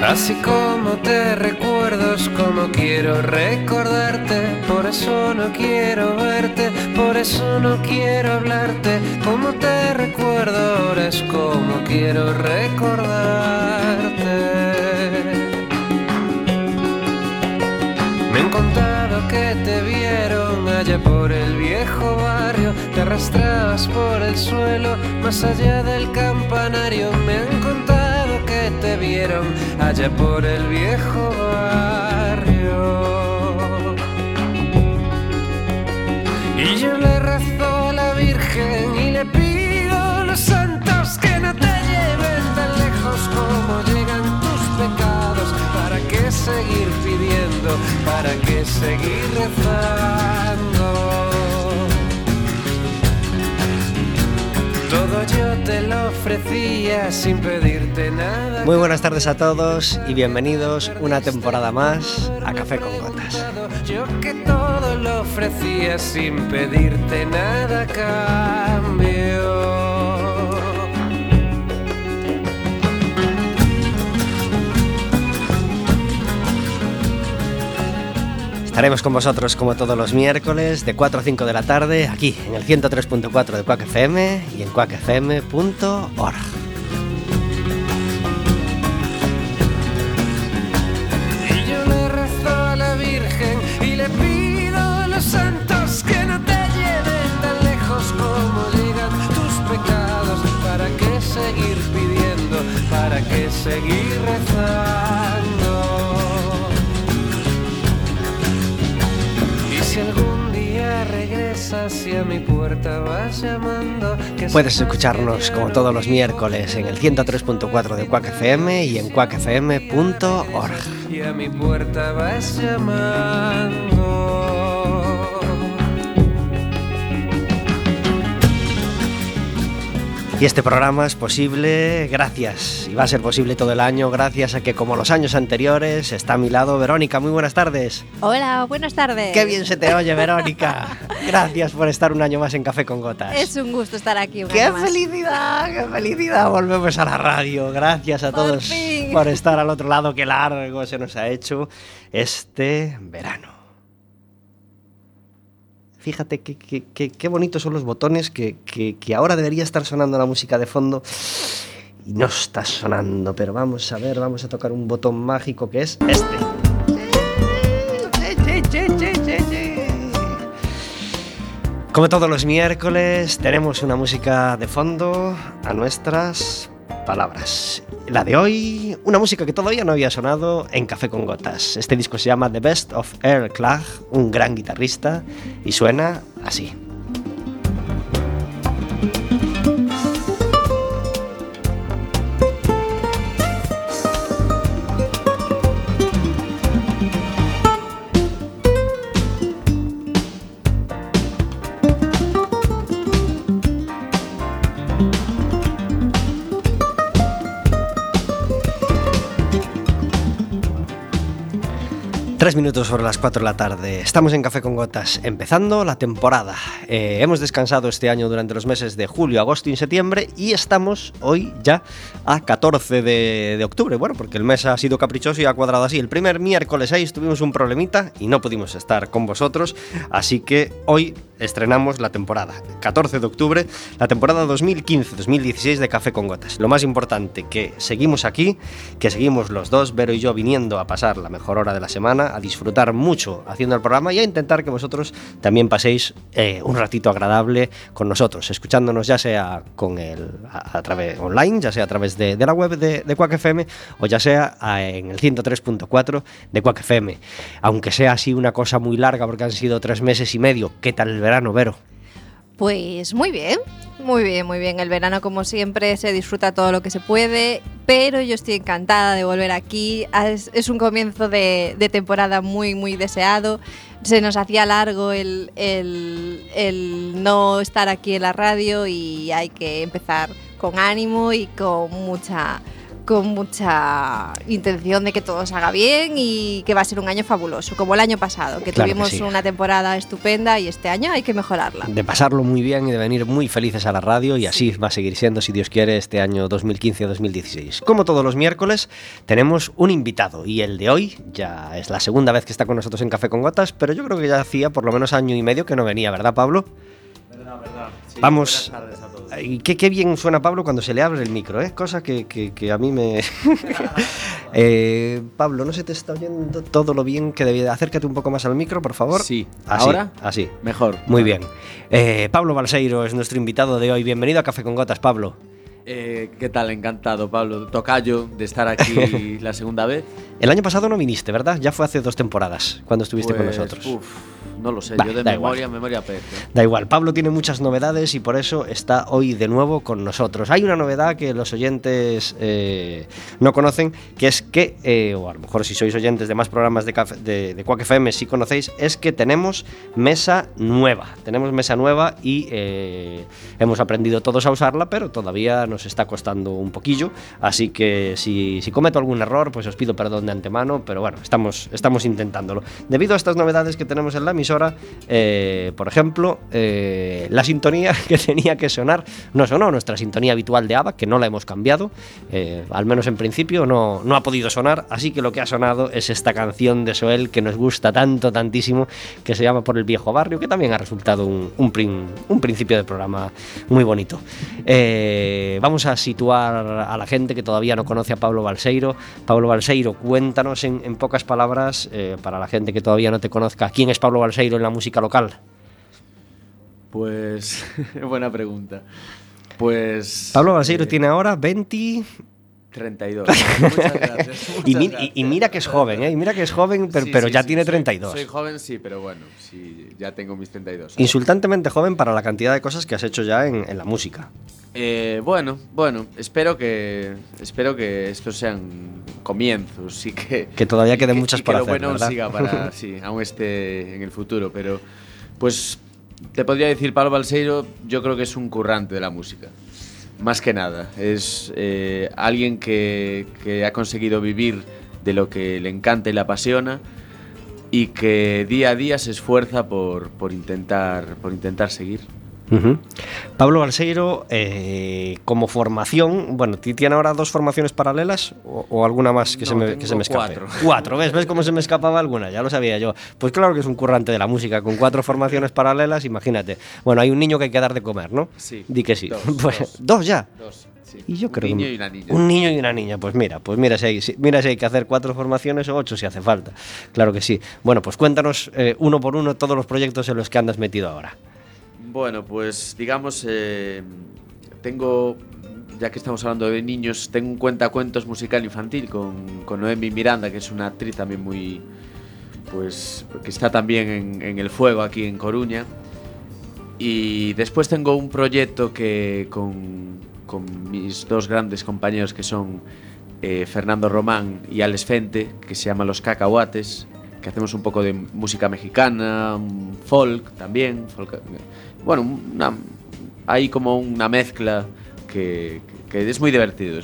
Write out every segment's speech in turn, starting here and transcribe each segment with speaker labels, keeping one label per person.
Speaker 1: Así como te recuerdo es como quiero recordarte. Por eso no quiero verte, por eso no quiero hablarte. Como te recuerdo ahora es como quiero recordarte. Me han contado que te vieron allá por el viejo barrio. Te arrastrabas por el suelo más allá del campanario. Me han contado que te vieron allá por el viejo barrio. Y yo le rezo a la Virgen y le pido a los santos que no te lleven tan lejos como llegan tus pecados. ¿Para qué seguir pidiendo? ¿Para qué seguir rezando? Todo yo te lo ofrecía sin pedirte nada.
Speaker 2: Muy buenas tardes a todos y bienvenidos una temporada más a Café con Gotas.
Speaker 1: Yo que todo lo ofrecía sin pedirte nada a cambio.
Speaker 2: Estaremos con vosotros como todos los miércoles de 4 a 5 de la tarde aquí en el 103.4 de Quack FM y en quackfm.org.
Speaker 1: Y yo le rezo a la Virgen y le pido a los santos que no te lleven tan lejos como llegan tus pecados. ¿Para qué seguir pidiendo? ¿Para qué seguir rezando? Si algún día regresas y a mi puerta vas llamando,
Speaker 2: puedes escucharnos como todos los miércoles en el 103.4 de Quack FM y en quackfm.org.
Speaker 1: Y a mi puerta vas llamando.
Speaker 2: Y este programa es posible gracias, y va a ser posible todo el año, gracias a que, como los años anteriores, está a mi lado Verónica. Muy buenas tardes.
Speaker 3: Hola, buenas tardes.
Speaker 2: Qué bien se te oye, Verónica. Gracias por estar un año más en Café con Gotas.
Speaker 3: Es un gusto estar aquí un año más.
Speaker 2: ¡Qué felicidad! ¡Qué felicidad! Volvemos a la radio. Gracias a todos por estar al otro lado. Qué largo se nos ha hecho este verano. Fíjate qué bonitos son los botones que ahora debería estar sonando la música de fondo y no está sonando, pero vamos a ver, vamos a tocar un botón mágico que es este. Como todos los miércoles tenemos una música de fondo a nuestras palabras. La de hoy, una música que todavía no había sonado en Café con Gotas. Este disco se llama The Best of Earl Klugh, un gran guitarrista, y suena así. Tres minutos sobre las 4 de la tarde. Estamos en Café con Gotas, empezando la temporada. Hemos descansado este año durante los meses de julio, agosto y septiembre y estamos hoy ya a 14 de octubre. Bueno, porque el mes ha sido caprichoso y ha cuadrado así. El primer miércoles 6 tuvimos un problemita y no pudimos estar con vosotros, así que hoy estrenamos la temporada, 14 de octubre, la temporada 2015-2016 de Café con Gotas. Lo más importante, que seguimos aquí, que seguimos los dos, Vero y yo, viniendo a pasar la mejor hora de la semana, a disfrutar mucho haciendo el programa y a intentar que vosotros también paséis un ratito agradable con nosotros, escuchándonos ya sea a través online, ya sea a través de la web de Quack FM o ya sea en el 103.4 de Quack FM. Aunque sea así una cosa muy larga porque han sido 3 meses y medio, ¿qué tal el verano, Vero?
Speaker 3: Pues muy bien. Muy bien, muy bien. El verano, como siempre, se disfruta todo lo que se puede, pero yo estoy encantada de volver aquí. Es un comienzo de temporada muy, muy deseado. Se nos hacía largo el no estar aquí en la radio y hay que empezar con ánimo y con mucha con mucha intención de que todo salga bien y que va a ser un año fabuloso, como el año pasado, que
Speaker 2: Claro
Speaker 3: tuvimos
Speaker 2: que sí.
Speaker 3: una temporada estupenda y este año hay que mejorarla.
Speaker 2: De pasarlo muy bien y de venir muy felices a la radio, y así va a seguir siendo, si Dios quiere, este año 2015-2016. Como todos los miércoles, tenemos un invitado, y el de hoy ya es la segunda vez que está con nosotros en Café con Gotas, pero yo creo que ya hacía por lo menos año y medio que no venía, ¿verdad, Pablo?
Speaker 4: Verdad. Sí,
Speaker 2: Vamos.
Speaker 4: buenas tardes a todos.
Speaker 2: Y qué bien suena Pablo cuando se le abre el micro, ¿eh? Cosa que a mí me... Pablo, no se te está oyendo todo lo bien que debía. Acércate un poco más al micro, por favor.
Speaker 4: Sí.
Speaker 2: Así,
Speaker 4: ¿Ahora?
Speaker 2: así.
Speaker 4: Mejor.
Speaker 2: Muy bien. Pablo Balseiro es nuestro invitado de hoy. Bienvenido a Café con Gotas, Pablo.
Speaker 4: ¿Qué tal? Encantado, Pablo. Tocayo de estar aquí la segunda vez.
Speaker 2: El año pasado no viniste, ¿verdad? Ya fue hace 2 temporadas cuando estuviste con
Speaker 4: Pues,
Speaker 2: nosotros.
Speaker 4: No lo sé,
Speaker 2: Bah,
Speaker 4: yo de
Speaker 2: da
Speaker 4: memoria pez.
Speaker 2: Da igual, Pablo tiene muchas novedades y por eso está hoy de nuevo con nosotros. Hay una novedad que los oyentes no conocen, que es que, o a lo mejor si sois oyentes de más programas de Quack FM, si conocéis, es que tenemos mesa nueva. Tenemos mesa nueva y hemos aprendido todos a usarla, pero todavía nos está costando un poquillo. Así que si cometo algún error, pues os pido perdón de antemano, pero bueno, estamos intentándolo. Debido a estas novedades que tenemos en la emisora, por ejemplo, la sintonía que tenía que sonar no sonó, nuestra sintonía habitual de ABBA, que no la hemos cambiado, al menos en principio no ha podido sonar, así que lo que ha sonado es esta canción de Soel que nos gusta tantísimo, que se llama Por el viejo barrio, que también ha resultado un principio de programa muy bonito. Vamos a situar a la gente que todavía no conoce a Pablo Balseiro. Pablo Balseiro, cuéntanos en pocas palabras, para la gente que todavía no te conozca, ¿quién es Pablo Balseiro en la música local?
Speaker 4: Pues, buena pregunta. Pues...
Speaker 2: Pablo Balseiro tiene ahora 20...
Speaker 4: 32. Muchas gracias.
Speaker 2: Y mira que es joven, ¿eh? Y mira que es joven, pero ya tiene 32.
Speaker 4: Soy joven, sí, pero bueno, sí, ya tengo mis 32.
Speaker 2: Insultantemente joven para la cantidad de cosas que has hecho ya en la música.
Speaker 4: Bueno, espero que estos sean comienzos y que
Speaker 2: todavía queden muchas por hacer,
Speaker 4: que lo bueno
Speaker 2: ¿verdad?
Speaker 4: siga para sí, aún esté en el futuro, pero pues te podría decir, Pablo Balseiro, yo creo que es un currante de la música. Más que nada, es alguien que ha conseguido vivir de lo que le encanta y le apasiona y que día a día se esfuerza por intentar seguir.
Speaker 2: Uh-huh. Pablo Balseiro, como formación, bueno, ¿tiene ahora 2 formaciones paralelas o alguna más que se me escape?
Speaker 4: 4.
Speaker 2: 4, ¿ves cómo se me escapaba alguna? Ya lo sabía yo. Pues claro que es un currante de la música, con 4 formaciones paralelas, imagínate. Bueno, hay un niño que hay que dar de comer, ¿no?
Speaker 4: Sí.
Speaker 2: Di que sí.
Speaker 4: 2,
Speaker 2: pues, 2 ya.
Speaker 4: 2, sí.
Speaker 2: Y yo creo
Speaker 4: un niño y una niña.
Speaker 2: Un niño y una niña, pues mira si hay que hacer 4 formaciones o 8 si hace falta. Claro que sí. Bueno, pues cuéntanos uno por uno todos los proyectos en los que andas metido ahora.
Speaker 4: Bueno, pues digamos, tengo, ya que estamos hablando de niños, tengo un cuentacuentos musical infantil con Noemi Miranda, que es una actriz también muy, pues, que está también en El Fuego aquí en Coruña. Y después tengo un proyecto que con mis 2 grandes compañeros que son Fernando Román y Alex Fente, que se llama Los Cacahuates, que hacemos un poco de música mexicana, folk también, bueno, hay como una mezcla que es muy divertido,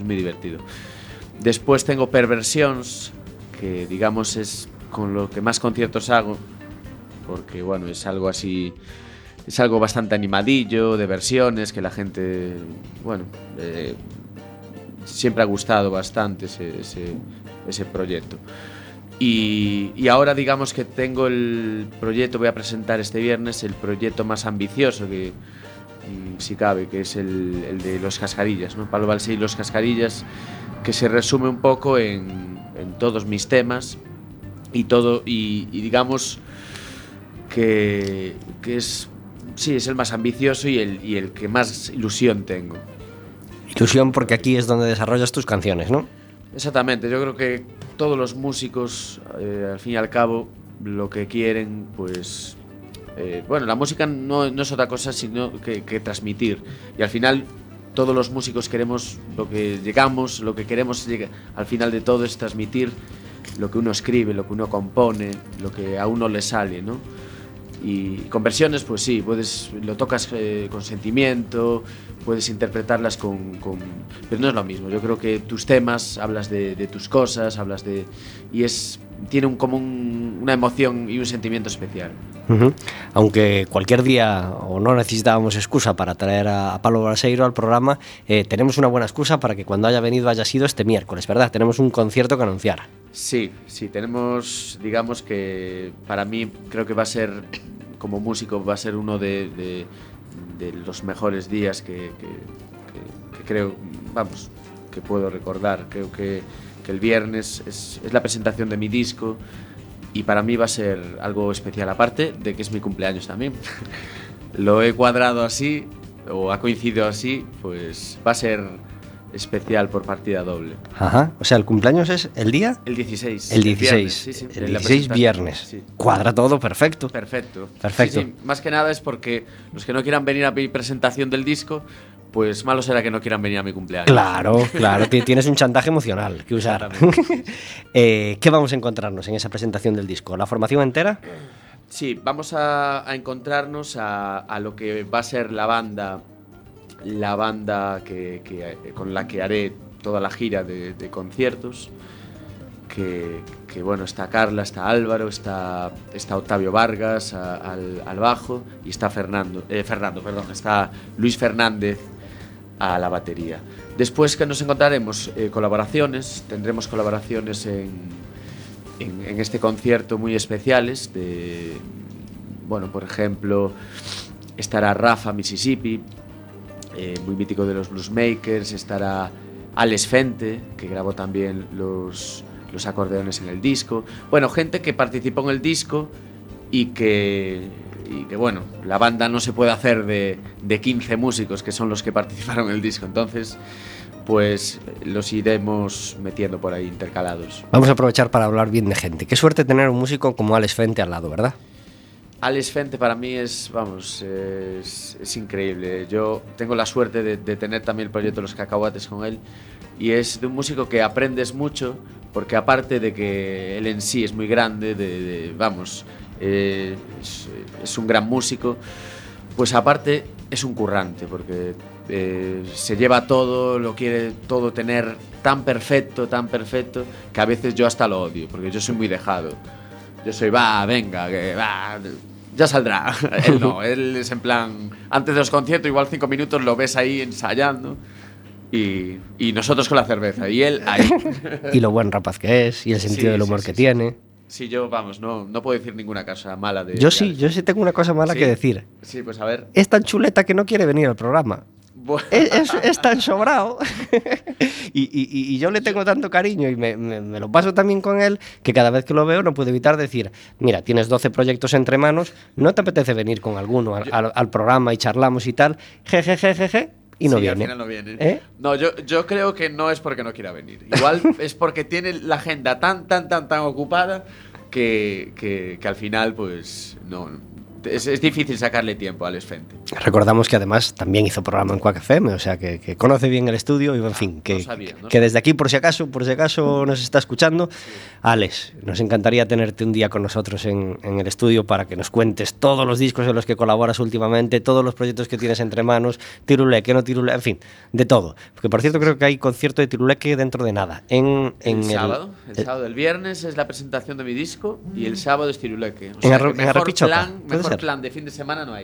Speaker 4: Después tengo Perversions, que digamos es con lo que más conciertos hago, porque bueno, es algo así, es algo bastante animadillo, de versiones, que la gente, bueno, siempre ha gustado bastante ese proyecto. Y ahora digamos que tengo el proyecto, voy a presentar este viernes el proyecto más ambicioso que, si cabe, que es el de Los Cascarillas, ¿no? Pablo Balseiro y Los Cascarillas, que se resume un poco en todos mis temas y todo, y digamos que es, sí, es el más ambicioso y el que más ilusión tengo.
Speaker 2: Ilusión porque aquí es donde desarrollas tus canciones, ¿no?
Speaker 4: Exactamente, yo creo que todos los músicos, al fin y al cabo, lo que quieren, pues... bueno, la música no es otra cosa sino que transmitir. Y al final, todos los músicos queremos lo que llegamos, lo que queremos al final de todo es transmitir lo que uno escribe, lo que uno compone, lo que a uno le sale, ¿no? Y con versiones, pues sí, lo tocas con sentimiento, puedes interpretarlas pero no es lo mismo. Yo creo que tus temas, hablas de tus cosas, tiene una emoción y un sentimiento especial.
Speaker 2: Aunque cualquier día o no necesitábamos excusa para traer a Pablo Braseiro al programa, tenemos una buena excusa para que cuando haya venido haya sido este miércoles, ¿verdad? Tenemos un concierto que anunciar.
Speaker 4: Sí, tenemos, digamos que para mí creo que va a ser, como músico, va a ser uno de los mejores días que creo, que puedo recordar. Creo que el viernes es la presentación de mi disco y para mí va a ser algo especial, aparte de que es mi cumpleaños también. Lo he cuadrado así, o ha coincidido así, pues va a ser especial por partida doble.
Speaker 2: Ajá, o sea, ¿el cumpleaños es el día?
Speaker 4: El 16.
Speaker 2: El 16,
Speaker 4: viernes, sí.
Speaker 2: El 16 viernes.
Speaker 4: Sí.
Speaker 2: Cuadra todo, perfecto.
Speaker 4: Perfecto.
Speaker 2: Sí,
Speaker 4: más que nada es porque los que no quieran venir a mi presentación del disco, pues malo será que no quieran venir a mi cumpleaños.
Speaker 2: Claro, tienes un chantaje emocional que usar. ¿Qué vamos a encontrarnos en esa presentación del disco? ¿La formación entera?
Speaker 4: Sí, vamos a encontrarnos a lo que va a ser la banda con la que haré toda la gira de conciertos, que bueno, está Carla, está Álvaro, está Octavio Vargas al bajo y está está Luis Fernández a la batería. Después que nos encontraremos colaboraciones, tendremos colaboraciones en este concierto muy especiales por ejemplo, estará Rafa Mississippi, muy mítico de los Bluesmakers, estará Alex Fente, que grabó también los acordeones en el disco. Bueno, gente que participó en el disco y que bueno, la banda no se puede hacer de 15 músicos que son los que participaron en el disco, entonces pues los iremos metiendo por ahí intercalados.
Speaker 2: Vamos a aprovechar para hablar bien de gente. Qué suerte tener un músico como Alex Fente al lado, ¿verdad?
Speaker 4: Alex Fente para mí es increíble. Yo tengo la suerte de tener también el proyecto Los Cacahuates con él y es de un músico que aprendes mucho, porque aparte de que él en sí es muy grande, es un gran músico, pues aparte es un currante, porque se lleva todo, lo quiere todo tener tan perfecto, que a veces yo hasta lo odio, porque yo soy muy dejado. Yo soy, venga, que va, ya saldrá. Él no, él es en plan, antes de los conciertos, igual 5 minutos lo ves ahí ensayando y nosotros con la cerveza y él ahí.
Speaker 2: Y lo buen rapaz que es y el sentido del humor que tiene.
Speaker 4: Sí, yo, no puedo decir ninguna cosa mala de...
Speaker 2: Yo sí tengo una cosa mala que decir.
Speaker 4: Sí, pues a ver.
Speaker 2: Es tan chuleta que no quiere venir al programa. Bueno. Es tan sobrado y yo le tengo tanto cariño y me lo paso también con él, que cada vez que lo veo no puedo evitar decir, mira, tienes 12 proyectos entre manos, ¿no te apetece venir con alguno al programa y charlamos y tal? Jejejejeje. Y no viene.
Speaker 4: Al final no viene. No, yo creo que no es porque no quiera venir. Igual es porque tiene la agenda tan ocupada que al final pues no. Es difícil sacarle tiempo a Alex Fente.
Speaker 2: Recordamos que además también hizo programa en Quack FM, o sea que conoce bien el estudio y en fin, que desde aquí por si acaso nos está escuchando, sí. Alex, nos encantaría tenerte un día con nosotros en el estudio para que nos cuentes todos los discos en los que colaboras últimamente, todos los proyectos que tienes entre manos, Tiruleque, no Tiruleque, en fin, de todo. Porque por cierto creo que hay concierto de Tiruleque dentro de nada. El
Speaker 4: sábado, el viernes es la presentación de mi disco y el sábado es Tiruleque. O
Speaker 2: sea, en Arrepichoca.
Speaker 4: Mejor plan de fin de semana no hay.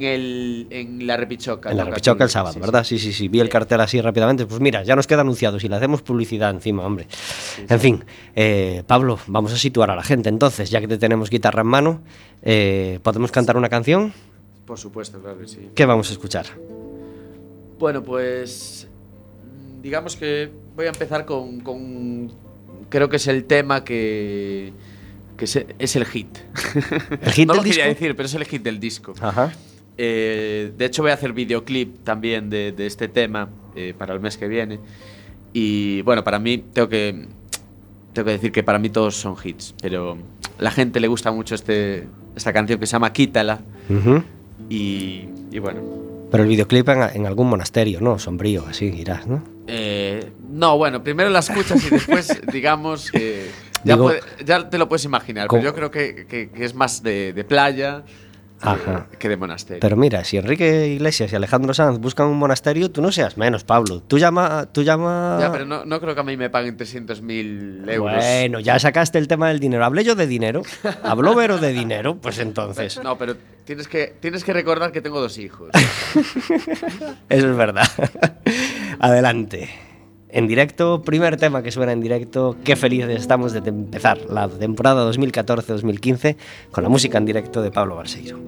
Speaker 4: En la Repichoca.
Speaker 2: En la Repichoca el sábado, sí, ¿verdad? Sí. Vi el cartel así rápidamente. Pues mira, ya nos queda anunciado. Si le hacemos publicidad encima, hombre. Sí. En fin, Pablo, vamos a situar a la gente. Entonces, ya que te tenemos guitarra en mano, ¿podemos cantar una canción?
Speaker 4: Por supuesto, claro que sí.
Speaker 2: ¿Qué vamos a escuchar?
Speaker 4: Bueno, pues digamos que voy a empezar con creo que es el tema que es el hit.
Speaker 2: ¿El hit
Speaker 4: no
Speaker 2: del
Speaker 4: lo quería
Speaker 2: disco?
Speaker 4: decir, pero es el hit del disco.
Speaker 2: Ajá.
Speaker 4: De hecho voy a hacer videoclip también de este tema para el mes que viene. Y bueno, para mí tengo que decir que para mí todos son hits, pero a la gente le gusta mucho esta canción que se llama Quítala.
Speaker 2: Uh-huh.
Speaker 4: Y bueno.
Speaker 2: Pero el videoclip en algún monasterio, ¿no? Sombrío, así irás, ¿no?
Speaker 4: No, bueno, primero la escuchas y después digamos que ya te lo puedes imaginar, pero yo creo que es más de playa que de monasterio.
Speaker 2: Pero mira, si Enrique Iglesias y Alejandro Sanz buscan un monasterio, tú no seas menos, Pablo. Tú llama...
Speaker 4: Ya, pero no creo que a mí me paguen 300.000 euros.
Speaker 2: Bueno, ya sacaste el tema del dinero. ¿Hablé yo de dinero? ¿Habló Vero de dinero? Pues entonces...
Speaker 4: No, pero tienes que recordar que tengo 2 hijos.
Speaker 2: Eso es verdad. Adelante. En directo, primer tema que suena en directo. Qué felices estamos de empezar la temporada 2014-2015 con la música en directo de Pablo Balseiro.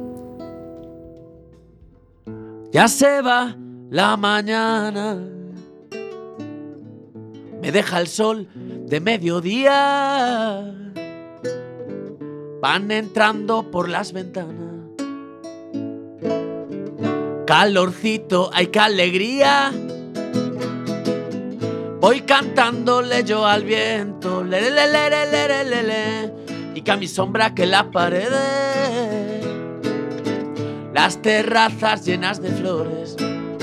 Speaker 4: Ya se va la mañana, me deja el sol de mediodía, van entrando por las ventanas, calorcito, ay qué alegría. Voy cantándole yo al viento, le, y que a mi sombra que la pared, las terrazas llenas de flores,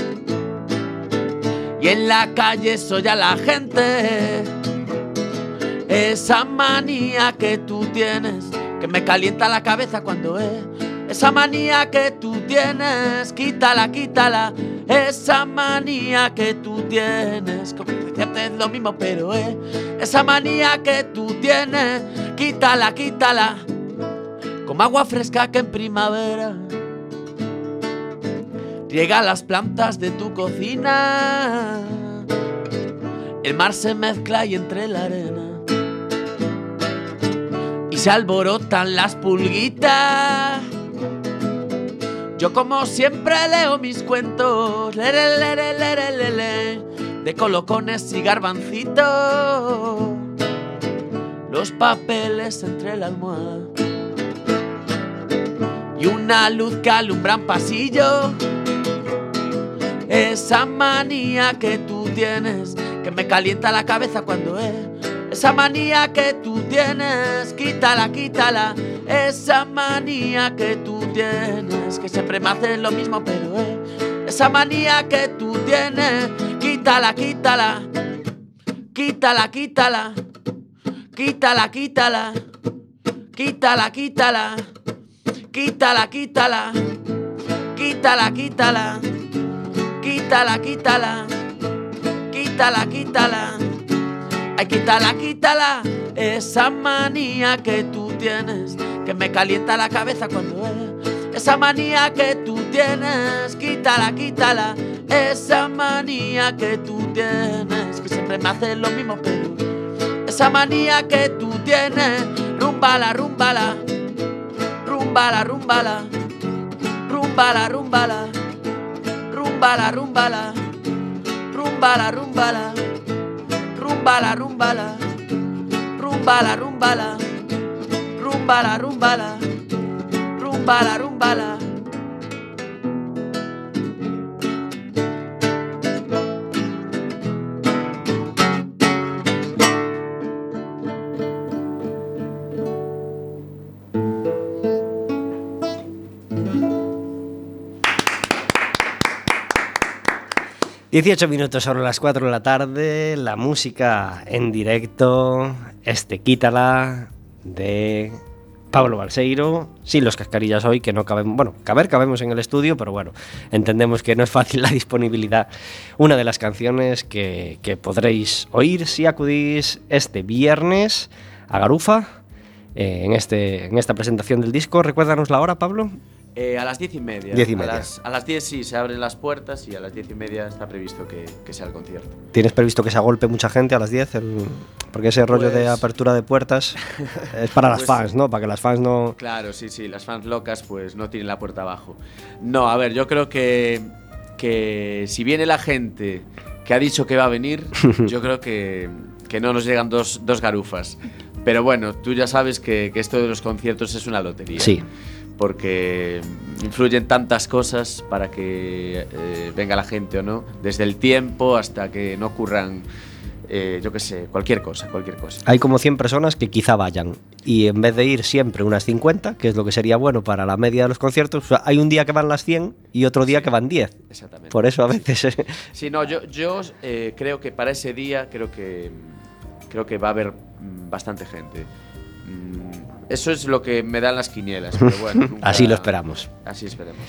Speaker 4: y en la calle soy a la gente. Esa manía que tú tienes, que me calienta la cabeza cuando esa manía que tú tienes, quítala, quítala. Esa manía que tú tienes, como decirte es lo mismo, pero esa manía que tú tienes, quítala, quítala. Como agua fresca que en primavera riega las plantas de tu cocina. El mar se mezcla y entre la arena y se alborotan las pulguitas. Yo como siempre leo mis cuentos, de colocones y garbancitos, los papeles entre la almohada y una luz que alumbra un pasillo. Esa manía que tú tienes, que me calienta la cabeza cuando esa manía que tú tienes, quítala, quítala. Esa manía que tú tienes, que siempre me hace lo mismo, pero esa manía que tú tienes, quítala, quítala. Quítala, quítala. Quítala, quítala. Quítala, quítala. Quítala, quítala. Quítala, quítala. Quítala, quítala. Quítala, quítala. Ay, quítala, quítala. Esa manía que tú tienes, que me calienta la cabeza cuando esa manía que tú tienes, quítala, quítala. Esa manía que tú tienes, que siempre me hace lo mismo, pero esa manía que tú tienes, rúmbala, rúmbala. Rúmbala, rúmbala. Rúmbala, rúmbala. Rúmbala, rúmbala. Rúmbala, rúmbala. Rúmbala, rúmbala. Rúmbala, rúmbala. Rúmbala, rúmbala. Rúmbala, rúmbala.
Speaker 2: 18 minutos sobre las 4 de la tarde, la música en directo, Quítala, de Pablo Balseiro, sin los cascarillas hoy, que no cabemos, bueno, cabemos en el estudio, pero bueno, entendemos que no es fácil la disponibilidad. Una de las canciones que podréis oír si acudís este viernes a Garufa, en esta presentación del disco. Recuérdanos la hora, Pablo.
Speaker 4: A las 10:30.
Speaker 2: 10:30.
Speaker 4: A las 10 sí, se abren las puertas y a las 10:30 está previsto que sea el concierto.
Speaker 2: ¿Tienes previsto que se agolpe mucha gente a las 10? Porque ese rollo de apertura de puertas es para las fans, ¿no? Para que las fans no...
Speaker 4: Claro, sí, las fans locas pues no tienen la puerta abajo. No, a ver, yo creo que si viene la gente que ha dicho que va a venir, yo creo que no nos llegan dos garufas. Pero bueno, tú ya sabes que esto de los conciertos es una lotería.
Speaker 2: Sí.
Speaker 4: Porque influyen tantas cosas para que venga la gente o no, desde el tiempo hasta que no ocurran, yo qué sé, cualquier cosa.
Speaker 2: Hay como 100 personas que quizá vayan, y en vez de ir siempre unas 50, que es lo que sería bueno para la media de los conciertos, hay un día que van las 100 y otro día que van 10.
Speaker 4: Exactamente.
Speaker 2: Por eso a veces...
Speaker 4: Sí, no, yo creo que para ese día creo que va a haber bastante gente. Eso es lo que me dan las quinielas, pero bueno.
Speaker 2: Así lo esperamos.
Speaker 4: Así esperemos.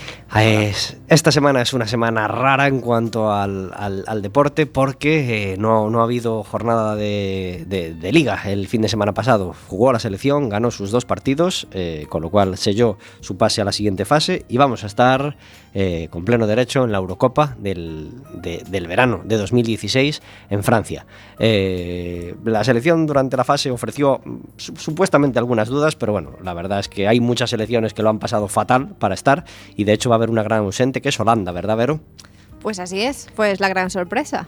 Speaker 2: Esta semana es una semana rara en cuanto al deporte porque no ha habido jornada de liga el fin de semana pasado. Jugó la selección, ganó sus 2 partidos, con lo cual selló su pase a la siguiente fase y vamos a estar con pleno derecho en la Eurocopa del verano de 2016 en Francia. La selección durante la fase ofreció supuestamente algunas dudas, pero bueno, la verdad es que hay muchas selecciones que lo han pasado fatal para estar y de hecho va a haber una gran ausente que es Holanda, ¿verdad, Vero?
Speaker 3: Pues así es, pues la gran sorpresa,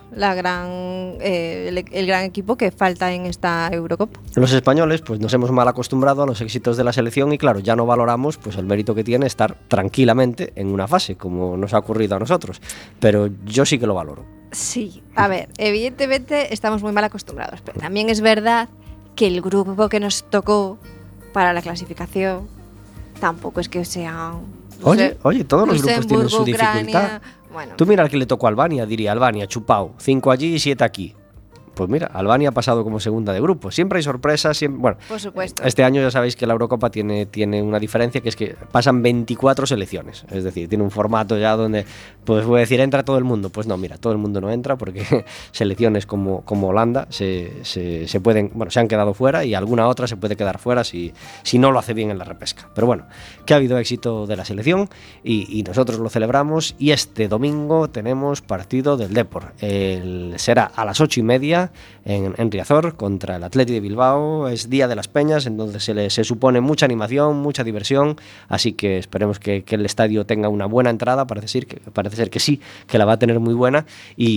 Speaker 3: el gran equipo que falta en esta Eurocopa.
Speaker 2: Los españoles pues nos hemos mal acostumbrado a los éxitos de la selección y claro, ya no valoramos pues el mérito que tiene estar tranquilamente en una fase, como nos ha ocurrido a nosotros, pero yo sí que lo valoro.
Speaker 3: Sí, a ver, evidentemente estamos muy mal acostumbrados, pero también es verdad que el grupo que nos tocó para la clasificación tampoco es que sea...
Speaker 2: Oye, todos los grupos tienen su dificultad.
Speaker 3: Ucrania, bueno.
Speaker 2: Tú mira al que le tocó a Albania, diría Albania, chupao, 5 allí y 7 aquí. Pues mira, Albania ha pasado como segunda de grupo. Siempre hay sorpresas, bueno,
Speaker 3: por supuesto.
Speaker 2: Este año ya sabéis que la Eurocopa tiene una diferencia, que es que pasan 24 selecciones. Es decir, tiene un formato ya donde, pues voy a decir, entra todo el mundo. Pues no, mira, todo el mundo no entra porque selecciones como Holanda se han quedado fuera y alguna otra se puede quedar fuera si no lo hace bien en la repesca. Pero bueno, que ha habido éxito de la selección y nosotros lo celebramos y este domingo tenemos partido del Depor. Será a las 8:30 en Riazor contra el Athletic de Bilbao. Es Día de las Peñas, en donde se supone mucha animación, mucha diversión, así que esperemos que el estadio tenga una buena entrada. Parece ser que sí, que la va a tener muy buena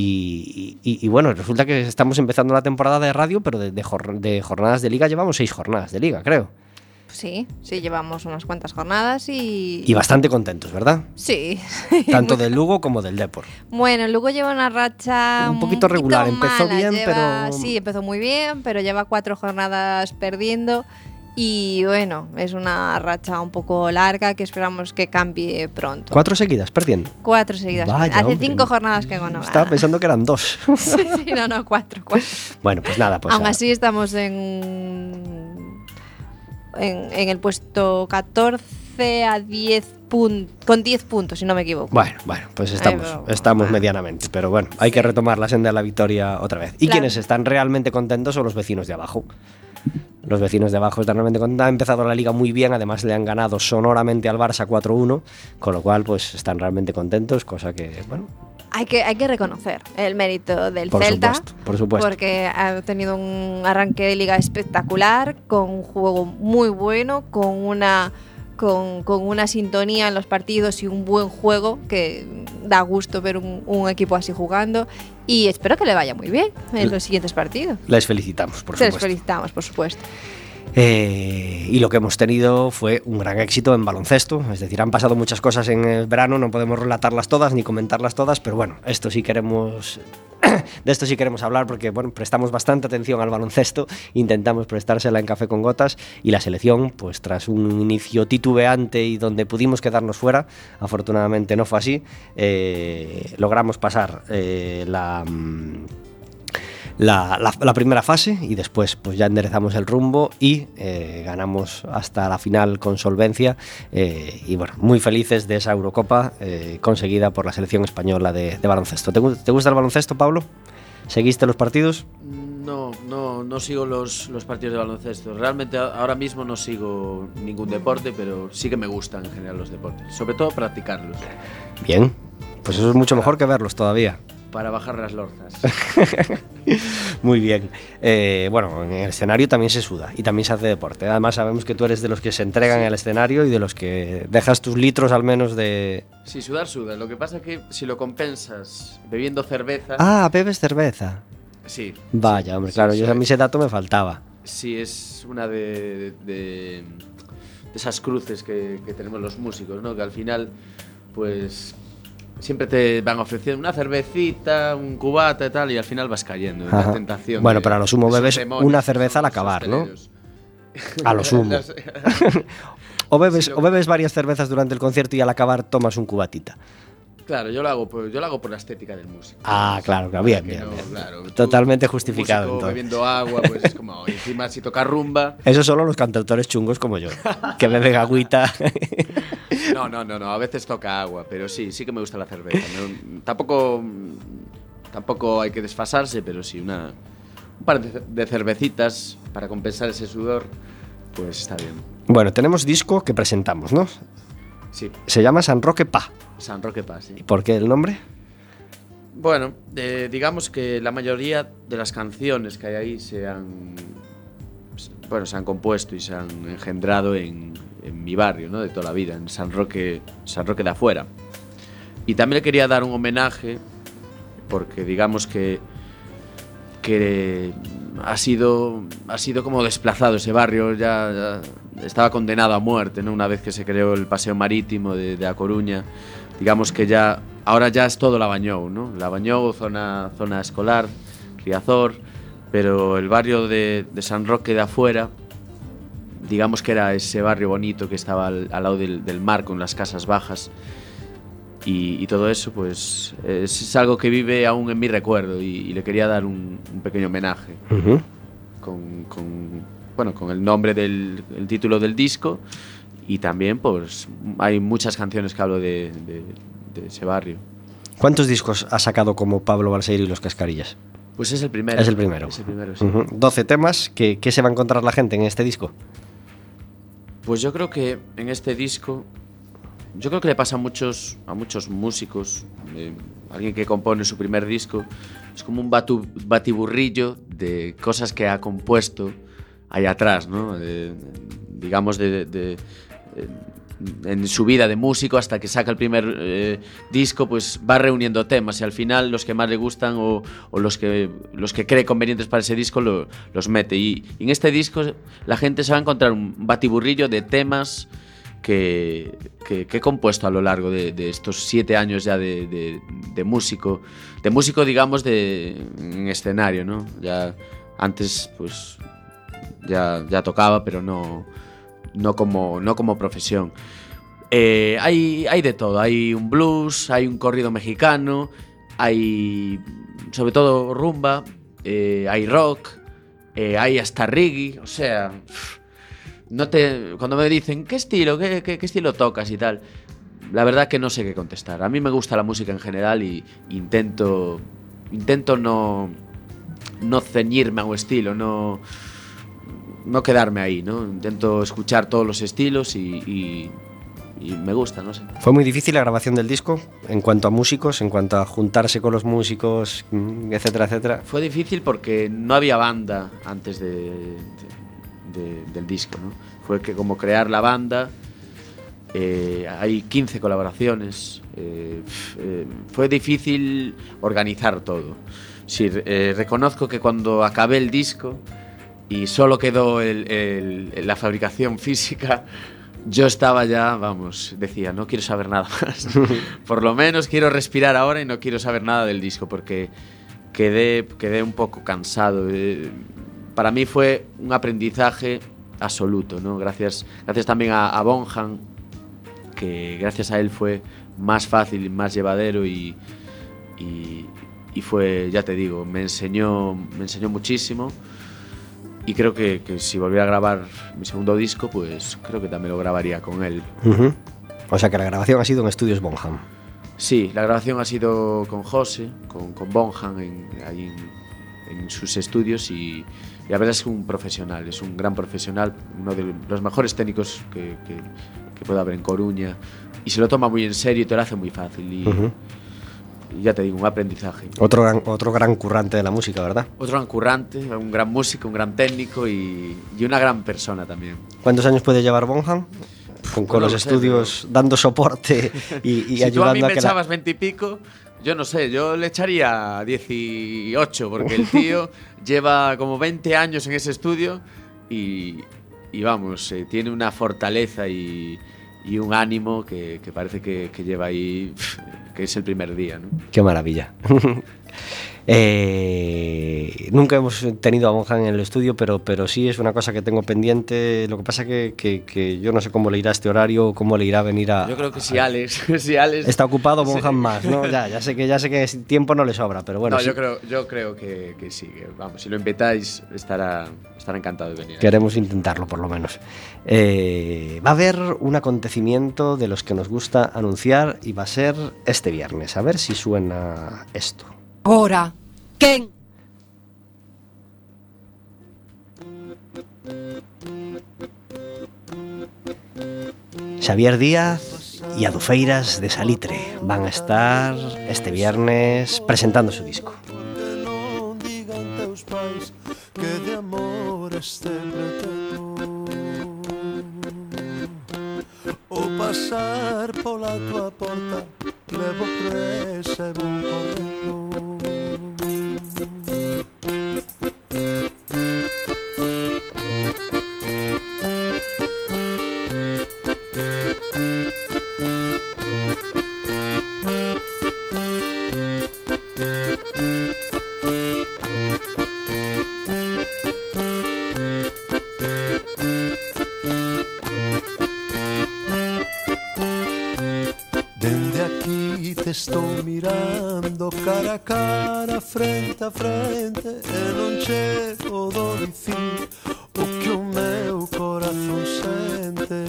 Speaker 2: y bueno, resulta que estamos empezando la temporada de radio, pero de jornadas de liga llevamos 6 jornadas de liga, creo.
Speaker 3: Sí, llevamos unas cuantas jornadas y
Speaker 2: bastante contentos, ¿verdad?
Speaker 3: Sí.
Speaker 2: Tanto del Lugo como del Depor.
Speaker 3: Bueno, el Lugo lleva una racha
Speaker 2: un poquito regular, empezó bien, pero...
Speaker 3: Sí, empezó muy bien, pero lleva 4 jornadas perdiendo y bueno, es una racha un poco larga que esperamos que cambie pronto.
Speaker 2: 4 seguidas perdiendo.
Speaker 3: 4 seguidas.
Speaker 2: Vaya,
Speaker 3: hace
Speaker 2: hombre,
Speaker 3: 5 jornadas que no.
Speaker 2: Estaba pensando que eran 2.
Speaker 3: Sí, no, 4.
Speaker 2: Bueno, pues nada, pues...
Speaker 3: Aún así estamos en el puesto 14 a 10 con 10 puntos, si no me equivoco.
Speaker 2: Bueno, pues estamos medianamente, pero bueno, hay que retomar la senda de la victoria otra vez. Y claro, quienes están realmente contentos son los vecinos de abajo. Los vecinos de abajo están realmente contentos. Ha empezado la liga muy bien, además le han ganado sonoramente al Barça 4-1, con lo cual pues están realmente contentos, cosa que, bueno...
Speaker 3: Hay que reconocer el mérito del
Speaker 2: por
Speaker 3: Celta,
Speaker 2: por supuesto,
Speaker 3: porque ha tenido un arranque de liga espectacular, con un juego muy bueno, con una sintonía en los partidos y un buen juego que da gusto ver un equipo así jugando y espero que le vaya muy bien en los siguientes partidos.
Speaker 2: Les felicitamos, por supuesto.
Speaker 3: Les felicitamos, por supuesto.
Speaker 2: Y lo que hemos tenido fue un gran éxito en baloncesto, es decir, han pasado muchas cosas en el verano, no podemos relatarlas todas ni comentarlas todas, pero bueno, de esto sí queremos hablar porque bueno, prestamos bastante atención al baloncesto, intentamos prestársela en Café con Gotas y la selección, pues tras un inicio titubeante y donde pudimos quedarnos fuera, afortunadamente no fue así, logramos pasar la primera fase y después pues ya enderezamos el rumbo y ganamos hasta la final con solvencia y bueno, muy felices de esa Eurocopa conseguida por la selección española de baloncesto. ¿Te gusta el baloncesto, Pablo? ¿Seguiste los partidos?
Speaker 4: No sigo los partidos de baloncesto. Realmente ahora mismo no sigo ningún deporte, pero sí que me gustan en general los deportes, sobre todo practicarlos.
Speaker 2: Bien, pues eso es mucho mejor que verlos todavía.
Speaker 4: Para bajar las lorzas.
Speaker 2: Muy bien. Bueno, en el escenario también se suda y también se hace deporte. Además sabemos que tú eres de los que se entregan en el escenario y de los que dejas tus litros al menos de...
Speaker 4: Sí, sudar suda. Lo que pasa es que si lo compensas bebiendo cerveza...
Speaker 2: Ah, bebes cerveza.
Speaker 4: Sí.
Speaker 2: Vaya, hombre, claro, a mí ese dato me faltaba.
Speaker 4: Sí, es una de esas cruces que tenemos los músicos, ¿no? Que al final, pues... siempre te van ofreciendo una cervecita, un cubata y tal, y al final vas cayendo en la tentación.
Speaker 2: Bueno, pero a lo sumo bebes una cerveza al acabar, ¿no? A lo sumo. o bebes varias cervezas durante el concierto y al acabar tomas un cubatita.
Speaker 4: Claro, yo lo hago por la estética del músico.
Speaker 2: Ah, claro, bien.
Speaker 4: Claro,
Speaker 2: Totalmente justificado.
Speaker 4: Músico
Speaker 2: Entonces.
Speaker 4: bebiendo agua, pues es como, y encima si toca rumba.
Speaker 2: Eso solo los cantautores chungos como yo, que beben agüita.
Speaker 4: No, a veces toca agua, pero sí que me gusta la cerveza. Tampoco hay que desfasarse, pero sí un par de cervecitas para compensar ese sudor, pues está bien.
Speaker 2: Bueno, tenemos disco que presentamos, ¿no?
Speaker 4: Sí.
Speaker 2: Se llama San Roque Pa.
Speaker 4: San Roque Pa, sí.
Speaker 2: ¿Y por qué el nombre?
Speaker 4: Bueno, digamos que la mayoría de las canciones que hay ahí se han compuesto y se han engendrado en mi barrio, ¿no? De toda la vida, en San Roque de Afuera. Y también le quería dar un homenaje porque digamos que ha sido como desplazado ese barrio, ya estaba condenado a muerte, ¿no? Una vez que se creó el paseo marítimo de A Coruña, digamos que ahora ya es todo Lavañou, ¿no? Lavañou, zona escolar, Riazor, pero el barrio de San Roque de Afuera, digamos que era ese barrio bonito que estaba al lado del mar con las casas bajas. Y todo eso pues es algo que vive aún en mi recuerdo y le quería dar un pequeño homenaje con el nombre del título del disco, y también pues hay muchas canciones que hablo de ese barrio.
Speaker 2: ¿Cuántos discos ha sacado como Pablo Balseiro y los Cascarillas?
Speaker 4: Pues es el primero.
Speaker 2: Es el primero.
Speaker 4: Sí.
Speaker 2: 12 temas. ¿Qué se va a encontrar la gente en este disco?
Speaker 4: Pues yo creo que en este disco, yo creo que le pasa a muchos músicos, alguien que compone su primer disco, es como un batiburrillo de cosas que ha compuesto ahí atrás, ¿no? Digamos en su vida de músico hasta que saca el primer disco, pues va reuniendo temas y al final los que más le gustan o los que cree convenientes para ese disco los mete. Y en este disco la gente se va a encontrar un batiburrillo de temas que he compuesto a lo largo de estos 7 años ya de músico, digamos, en escenario, ¿no? Ya antes pues ya tocaba, pero no como profesión. Hay de todo, hay un blues, hay un corrido mexicano, hay sobre todo rumba, hay rock, hay hasta reggae, o sea, cuando me dicen ¿qué estilo tocas y tal? La verdad que no sé qué contestar. A mí me gusta la música en general y intento no ceñirme a un estilo, no quedarme ahí, ¿no? Intento escuchar todos los estilos y me gusta, no sé.
Speaker 2: ¿Fue muy difícil la grabación del disco en cuanto a músicos, en cuanto a juntarse con los músicos, etcétera, etcétera?
Speaker 4: Fue difícil porque no había banda antes del disco, ¿no? Fue que como crear la banda, hay 15 colaboraciones, fue difícil organizar todo. Sí, reconozco que cuando acabé el disco y solo quedó la fabricación física, yo estaba ya, decía, no quiero saber nada más. Por lo menos quiero respirar ahora y no quiero saber nada del disco porque quedé un poco cansado. Para mí fue un aprendizaje absoluto, ¿no? Gracias también a Bonham, que gracias a él fue más fácil y más llevadero y fue, ya te digo, me enseñó muchísimo. Y creo que si volviera a grabar mi segundo disco, pues creo que también lo grabaría con él.
Speaker 2: O sea que la grabación ha sido en Estudios Bonham.
Speaker 4: Sí, la grabación ha sido con José, con Bonham, ahí en sus estudios y la verdad es un profesional, es un gran profesional, uno de los mejores técnicos que puede haber en Coruña, y se lo toma muy en serio y te lo hace muy fácil y ya te digo, un aprendizaje.
Speaker 2: Otro gran currante de la música, ¿verdad?
Speaker 4: Otro gran currante, un gran músico, un gran técnico y una gran persona también.
Speaker 2: ¿Cuántos años puede llevar Bonham? Con los estudios dando soporte y
Speaker 4: si
Speaker 2: ayudando
Speaker 4: tú a mí me
Speaker 2: que
Speaker 4: echabas 20 y pico, yo no sé, yo le echaría 18 porque el tío lleva como 20 años en ese estudio y vamos, tiene una fortaleza y un ánimo que parece que lleva ahí, que es el primer día, ¿no?
Speaker 2: Qué maravilla. Nunca hemos tenido a Monjan en el estudio, pero sí es una cosa que tengo pendiente. Lo que pasa que yo no sé cómo le irá este horario o cómo le irá a venir a...
Speaker 4: Yo creo que si Alex
Speaker 2: está ocupado, Monjan
Speaker 4: sí.
Speaker 2: más, ¿no? Ya sé que tiempo no le sobra, pero bueno.
Speaker 4: No,
Speaker 2: sí.
Speaker 4: yo creo que sí. Que, vamos, si lo invitáis, estará encantado de venir.
Speaker 2: Queremos intentarlo, por lo menos. Va a haber un acontecimiento de los que nos gusta anunciar y va a ser este viernes. A ver si suena esto.
Speaker 5: Ahora, ¿quién?
Speaker 2: Xavier Díaz y Adufeiras de Salitre van a estar este viernes presentando su disco.
Speaker 6: Que de amores te pretendo o pasar pola tua porta levo presa e vou correndo. Dende aquí te estou mirando cara a cara, frente a frente, e non chego do dicir o que o meu corazón sente.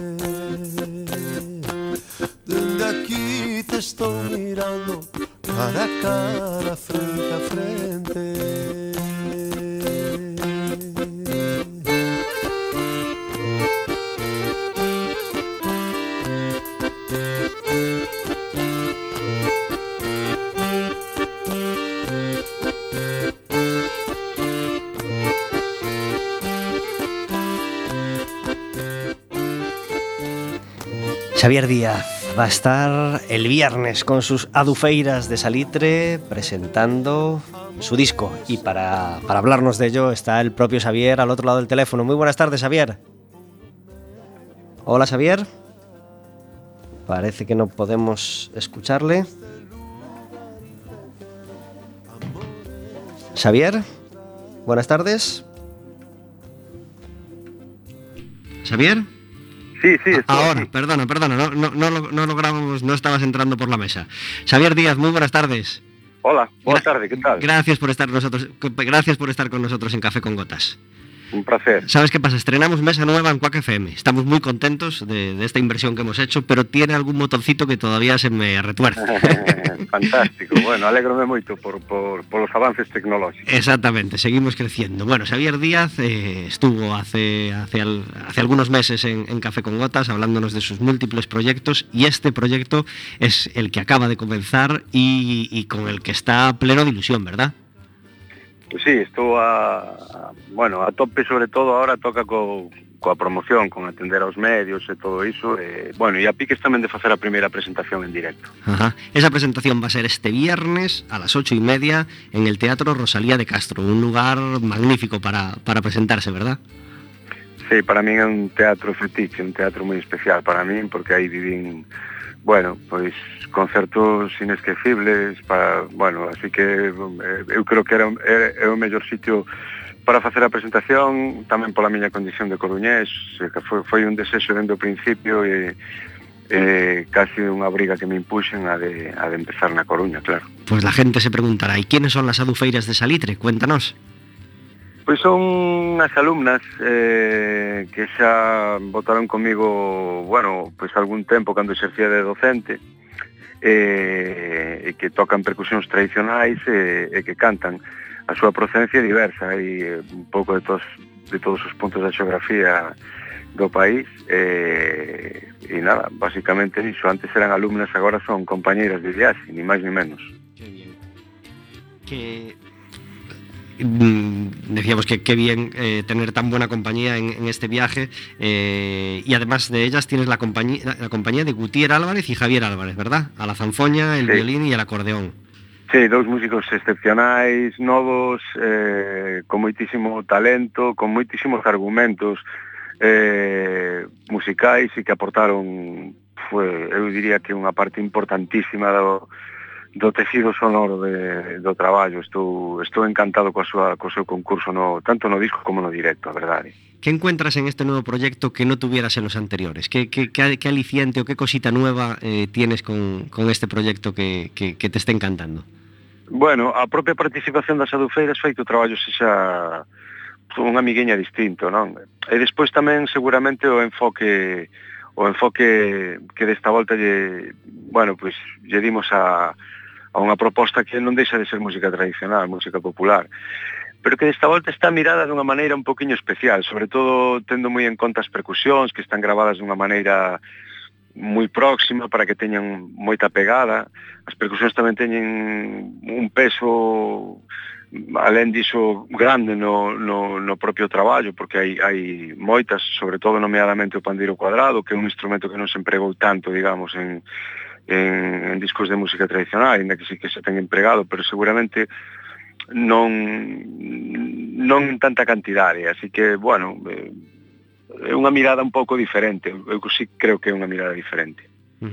Speaker 6: Dende aquí te estou mirando cara a cara, frente a frente.
Speaker 2: Xavier Díaz va a estar el viernes con sus Adufeiras de Salitre presentando su disco. Y para hablarnos de ello está el propio Xavier al otro lado del teléfono. Muy buenas tardes, Xavier. Hola, Xavier. Parece que no podemos escucharle. Xavier, buenas tardes. Xavier.
Speaker 7: Sí,
Speaker 2: ahora,
Speaker 7: aquí.
Speaker 2: perdona, no logramos, no estabas entrando por la mesa. Xavier Díaz, muy buenas tardes.
Speaker 7: Hola, buenas tardes, ¿qué tal?
Speaker 2: Gracias por estar con nosotros en Café con Gotas.
Speaker 7: Un placer.
Speaker 2: ¿Sabes qué pasa? Estrenamos mesa nueva en Quack FM. Estamos muy contentos de esta inversión que hemos hecho, pero tiene algún botoncito que todavía se me retuerce.
Speaker 7: Fantástico. Bueno, alégrome moito por los avances tecnológicos.
Speaker 2: Exactamente, seguimos creciendo. Bueno, Xavier Díaz estuvo hace algunos meses en Café con Gotas hablándonos de sus múltiples proyectos, y este proyecto es el que acaba de comenzar y con el que está pleno de ilusión, ¿verdad?
Speaker 7: Sí, estou a tope, sobre todo ahora toca coa promoción, con atender aos medios e todo iso, e a piques tamén de facer a primeira presentación en directo.
Speaker 2: Ajá. Esa presentación va a ser este viernes a las 8:30 en el Teatro Rosalía de Castro, un lugar magnífico para presentarse, ¿verdad?
Speaker 7: Sí, para min é un teatro fetiche, un teatro moi especial para min, porque aí vivín, pois concertos inesquecibles así que eu creo que é o mellor sitio para facer a presentación, tamén pola miña condición de coruñés, que foi un desexo dende o principio e casi unha briga que me impuxen a de empezar na Coruña, claro.
Speaker 2: Pues la gente se preguntará, ¿y quiénes son las Adufeiras de Salitre? Cuéntanos.
Speaker 7: Pois son unhas alumnas que xa votaron comigo, algún tempo cando exercía de docente, e que tocan percusións tradicionais e que cantan. A súa procedencia é diversa, hai un pouco de todos os puntos da xeografía do país, e nada, basicamente iso. Antes eran alumnas, agora son compañeiras de viaxe, ni máis ni menos.
Speaker 2: Decíamos que qué bien tener tan buena compañía en este viaje, y además de ellas tienes la compañía de Gutiérrez Álvarez y Javier Álvarez, ¿verdad? A la zanfoña, el violín y el acordeón.
Speaker 7: Sí, dous músicos excepcionais, novos, con moitísimo talento, con moitísimos argumentos musicais, e que aportaron, eu diría que unha parte importantísima do tecido sonoro do traballo. Estou encantado co seu concurso, tanto no disco como no directo, a verdade.
Speaker 2: Que encuentras en este nuevo proyecto que no tuvieras en los anteriores? ¿Qué aliciente o qué cosita nueva tienes con este proyecto que te está encantando?
Speaker 7: Bueno, a propia participación das adufeiras fai que o traballo sexa unha amigueña distinto, non? E despois tamén seguramente o enfoque que desta volta lle dimos a unha proposta que non deixa de ser música tradicional, música popular, pero que desta volta está mirada dunha maneira un poquinho especial, sobre todo tendo moi en conta as percusións que están gravadas dunha maneira moi próxima para que teñan moita pegada. As percusións tamén teñen un peso, alén diso, grande no propio traballo, porque hai moitas, sobre todo nomeadamente o pandeiro cuadrado, que é un instrumento que non se empregou tanto, digamos, en discos de música tradicional, ainda que sí que se ten empregado, pero seguramente non en tanta cantidade, así que, bueno, é unha mirada un pouco diferente. Eu sí creo que é unha mirada diferente.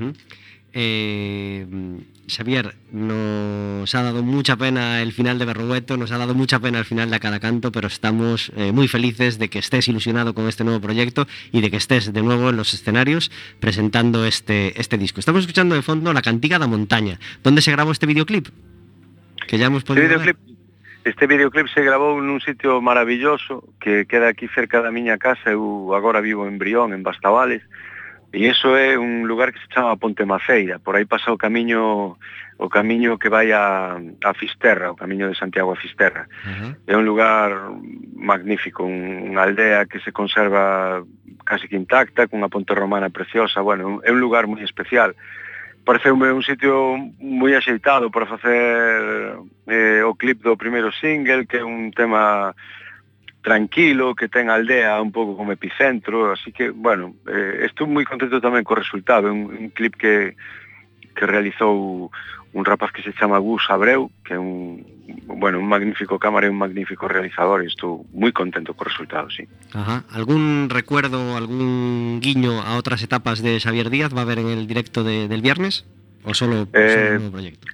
Speaker 2: Xavier, nos ha dado mucha pena el final de Berrugueto, nos ha dado mucha pena el final de A Cada Canto, pero estamos muy felices de que estés ilusionado con este nuevo proyecto y de que estés de nuevo en los escenarios presentando este disco. Estamos escuchando de fondo La Cantiga da Montaña. ¿Dónde se grabó este videoclip? Que ya hemos podido ver.
Speaker 7: Este videoclip se grabou nun sitio maravilloso que queda aquí cerca da miña casa. Eu agora vivo en Brión, en Bastavales, e iso é un lugar que se chama Ponte Maceira. Por aí pasa o camiño que vai a Fisterra, o camiño de Santiago a Fisterra. É un lugar magnífico, unha aldea que se conserva casi que intacta, cunha ponte romana preciosa. Bueno, é un lugar moi especial. Pareceume un sitio moi axeitado para facer o clip do primeiro single, que é un tema tranquilo, que ten a aldea un pouco como epicentro, así que, bueno, estou moi contento tamén co resultado. É un clip que realizou un rapaz que se chama Gus Abreu, que é un magnífico cámara e un magnífico realizador, e estou moi contento co resultado, sí.
Speaker 2: Ajá. ¿Algún recuerdo, algún guiño a otras etapas de Xavier Díaz va a haber en el directo del viernes? ¿O solo un nuevo proyecto?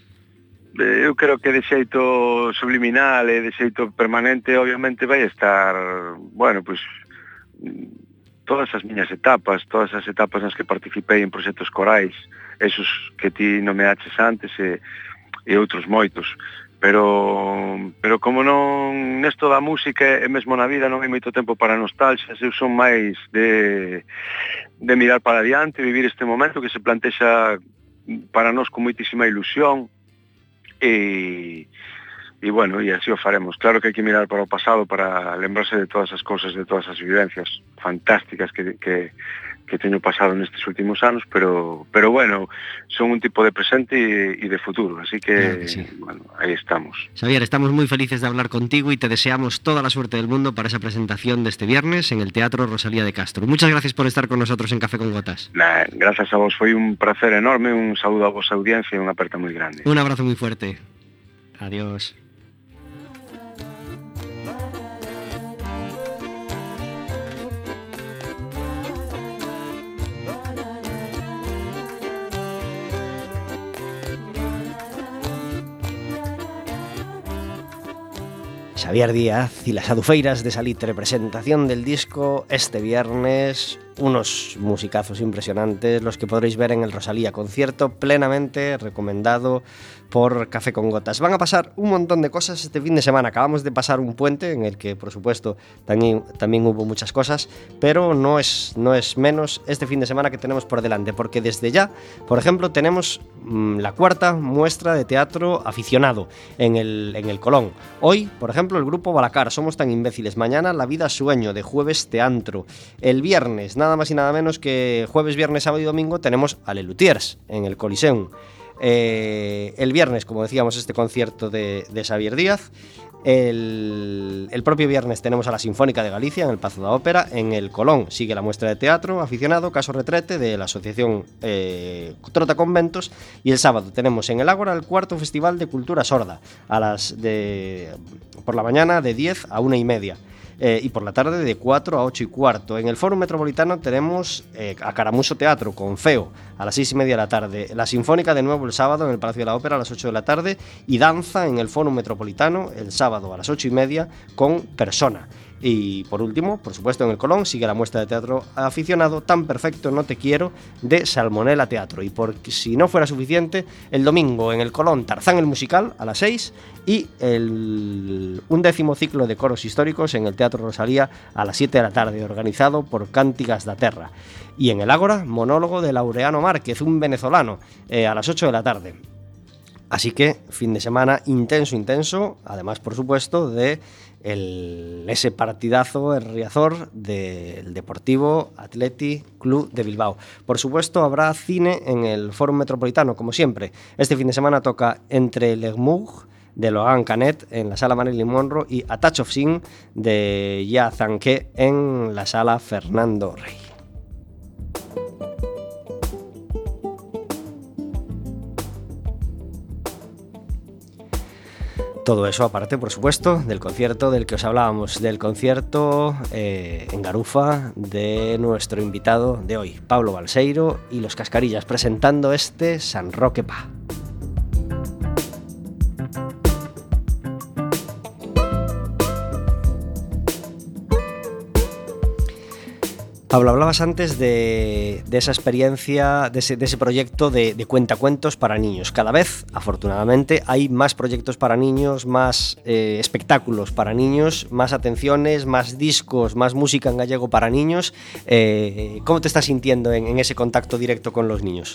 Speaker 7: Eu creo que de xeito subliminal e de xeito permanente obviamente vai estar, bueno, pois todas as miñas etapas, todas as etapas nas que participei en proxectos corais, esos que ti nomeaches antes e outros moitos, pero como non nesto da música e mesmo na vida non hai moito tempo para nostalxias, eu son máis de mirar para adiante, vivir este momento que se plantexa para nós con moitísima ilusión. E bueno, e así o faremos. Claro que hai que mirar para o pasado para lembrarse de todas as cousas, de todas as vivencias fantásticas que teño pasado nestes últimos anos, pero bueno, son un tipo de presente e de futuro, así que, claro que sí. Bueno, aí estamos.
Speaker 2: Xavier, estamos moi felices de hablar contigo y te deseamos toda la suerte del mundo para esa presentación de este viernes en el Teatro Rosalía de Castro. Muchas gracias por estar con nosotros en Café con Gotas.
Speaker 7: Gracias a vos, foi un placer enorme, un saúdo a vosa audiencia e unha aperta moi grande.
Speaker 2: Un abrazo moi fuerte. Adiós. Xavier Díaz y las Adufeiras de Salitre, presentación del disco este viernes, unos musicazos impresionantes, los que podréis ver en el Rosalía, concierto plenamente recomendado por Café con Gotas. Van a pasar un montón de cosas este fin de semana. Acabamos de pasar un puente en el que, por supuesto, también hubo muchas cosas, pero no es menos este fin de semana que tenemos por delante, porque desde ya, por ejemplo, tenemos la cuarta muestra de teatro aficionado en el Colón. Hoy, por ejemplo, el grupo Balacar, Somos tan imbéciles. Mañana, La vida sueño, de Jueves Teatro. El viernes, nada más y nada menos que jueves, viernes, sábado y domingo, tenemos a Les Luthiers en el Coliseum. El viernes, como decíamos, este concierto de Xavier Díaz. El propio viernes tenemos a la Sinfónica de Galicia en el Pazo da Ópera. En el Colón sigue la muestra de teatro aficionado Caso Retrete de la asociación Trota Conventos. Y el sábado tenemos en el Ágora el cuarto Festival de Cultura Sorda por la mañana de 10 a 1:30. y por la tarde de 4 a 8 y cuarto. En el Fórum Metropolitano tenemos a Caramuso Teatro con Feo a las 6 y media de la tarde, la Sinfónica de nuevo el sábado en el Palacio de la Ópera a las 8 de la tarde y danza en el Fórum Metropolitano el sábado a las 8 y media con Persona. Y por último, por supuesto, en el Colón sigue la muestra de teatro aficionado Tan perfecto no te quiero de Salmonella Teatro. Y por si no fuera suficiente, el domingo en el Colón Tarzán el musical a las 6 y un 10º ciclo de coros históricos en el Teatro Rosalía a las 7 de la tarde, organizado por Cántigas da Terra. Y en el Ágora, monólogo de Laureano Márquez, un venezolano, a las 8 de la tarde. Así que fin de semana intenso, además por supuesto de ese partidazo, el Riazor del Deportivo Athletic Club de Bilbao. Por supuesto habrá cine en el Fórum Metropolitano, como siempre. Este fin de semana toca Entre les Mours de Logan Canet en la sala Marilyn Monroe y A Touch of Sin de Ya Zanqué en la sala Fernando Rey. Todo eso aparte, por supuesto, del concierto del que os hablábamos, del concierto en Garufa de nuestro invitado de hoy, Pablo Balseiro y Los Cascarillas, presentando este San Roque Pa. Pablo, hablabas antes de esa experiencia, de ese proyecto de cuentacuentos para niños. Cada vez, afortunadamente, hay más proyectos para niños, más espectáculos para niños, más atenciones, más discos, más música en gallego para niños. ¿Cómo te estás sintiendo en ese contacto directo con los niños?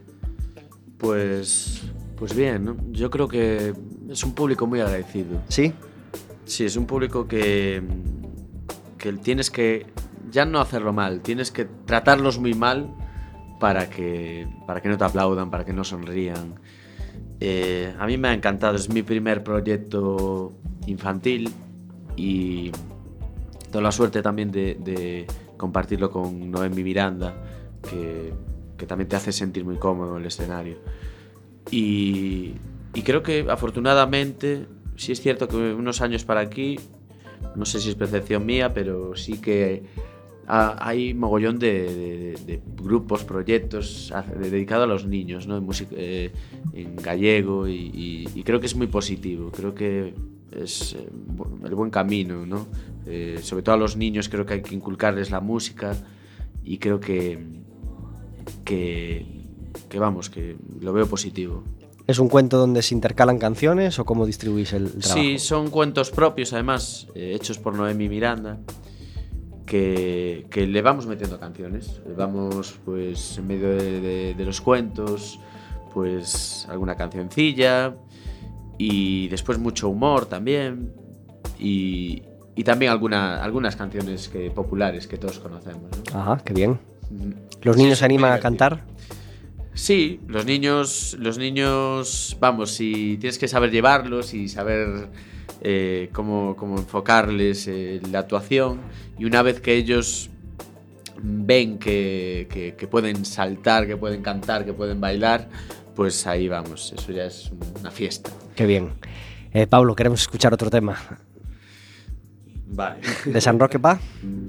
Speaker 4: Pues bien, ¿no? Yo creo que es un público muy agradecido.
Speaker 2: ¿Sí?
Speaker 4: Sí, es un público que tienes que ya no hacerlo mal, tienes que tratarlos muy mal para que no te aplaudan, para que no sonrían. A mí me ha encantado, es mi primer proyecto infantil y tengo la suerte también de compartirlo con Noemi Miranda, que también te hace sentir muy cómodo en el escenario. Y creo que afortunadamente, sí es cierto que unos años para aquí, no sé si es percepción mía, pero sí que hay mogollón de grupos, proyectos dedicados a los niños, ¿no? En gallego y creo que es muy positivo, creo que es el buen camino, ¿no? Sobre todo a los niños creo que hay que inculcarles la música y creo que vamos, que lo veo positivo.
Speaker 2: ¿Es un cuento donde se intercalan canciones o cómo distribuís el trabajo?
Speaker 4: Sí, son cuentos propios además, hechos por Noemi Miranda, que le vamos metiendo canciones, le vamos pues en medio de los cuentos pues alguna cancioncilla y después mucho humor también y también algunas canciones populares que todos conocemos, ¿no?
Speaker 2: Ajá, qué bien. ¿Los niños se animan a cantar?
Speaker 4: Sí, los niños, vamos, si tienes que saber llevarlos y saber cómo enfocarles la actuación, y una vez que ellos ven que pueden saltar, que pueden cantar, que pueden bailar, pues ahí vamos, eso ya es una fiesta.
Speaker 2: Qué bien. Pablo, queremos escuchar otro tema.
Speaker 4: Vale.
Speaker 2: ¿De San Roque Pa?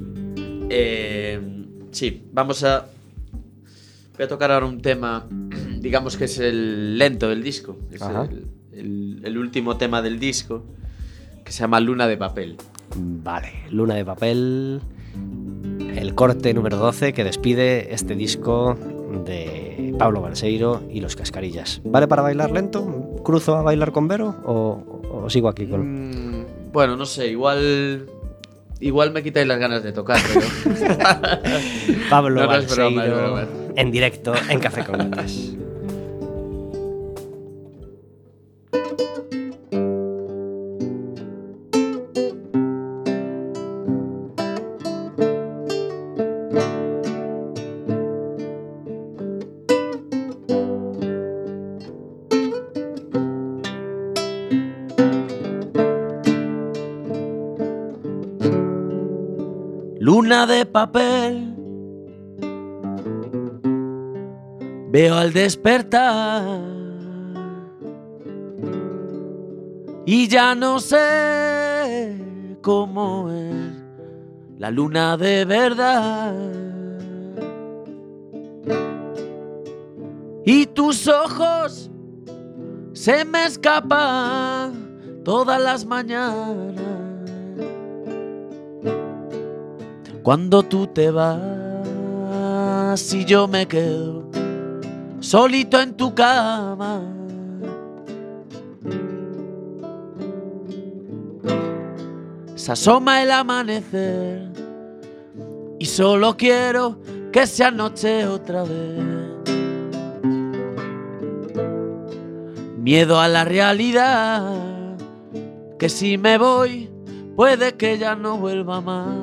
Speaker 4: Sí, voy a tocar ahora un tema, digamos que es el lento del disco, es el último tema del disco, que se llama Luna de Papel.
Speaker 2: Vale, Luna de Papel, el corte número 12 que despide este disco de Pablo Balseiro y Los Cascarillas. ¿Vale para bailar lento? ¿Cruzo a bailar con Vero o sigo aquí con...?
Speaker 4: Bueno, no sé, igual me quitáis las ganas de tocar, pero...
Speaker 2: Pablo
Speaker 4: no,
Speaker 2: Balseiro,
Speaker 4: es broma.
Speaker 2: en directo en Café con Gotas.
Speaker 8: Luna de papel, veo al despertar y ya no sé cómo es la luna de verdad. Y tus ojos se me escapan todas las mañanas. Cuando tú te vas y yo me quedo solito en tu cama. Se asoma el amanecer y solo quiero que sea noche otra vez. Miedo a la realidad, que si me voy puede que ya no vuelva más.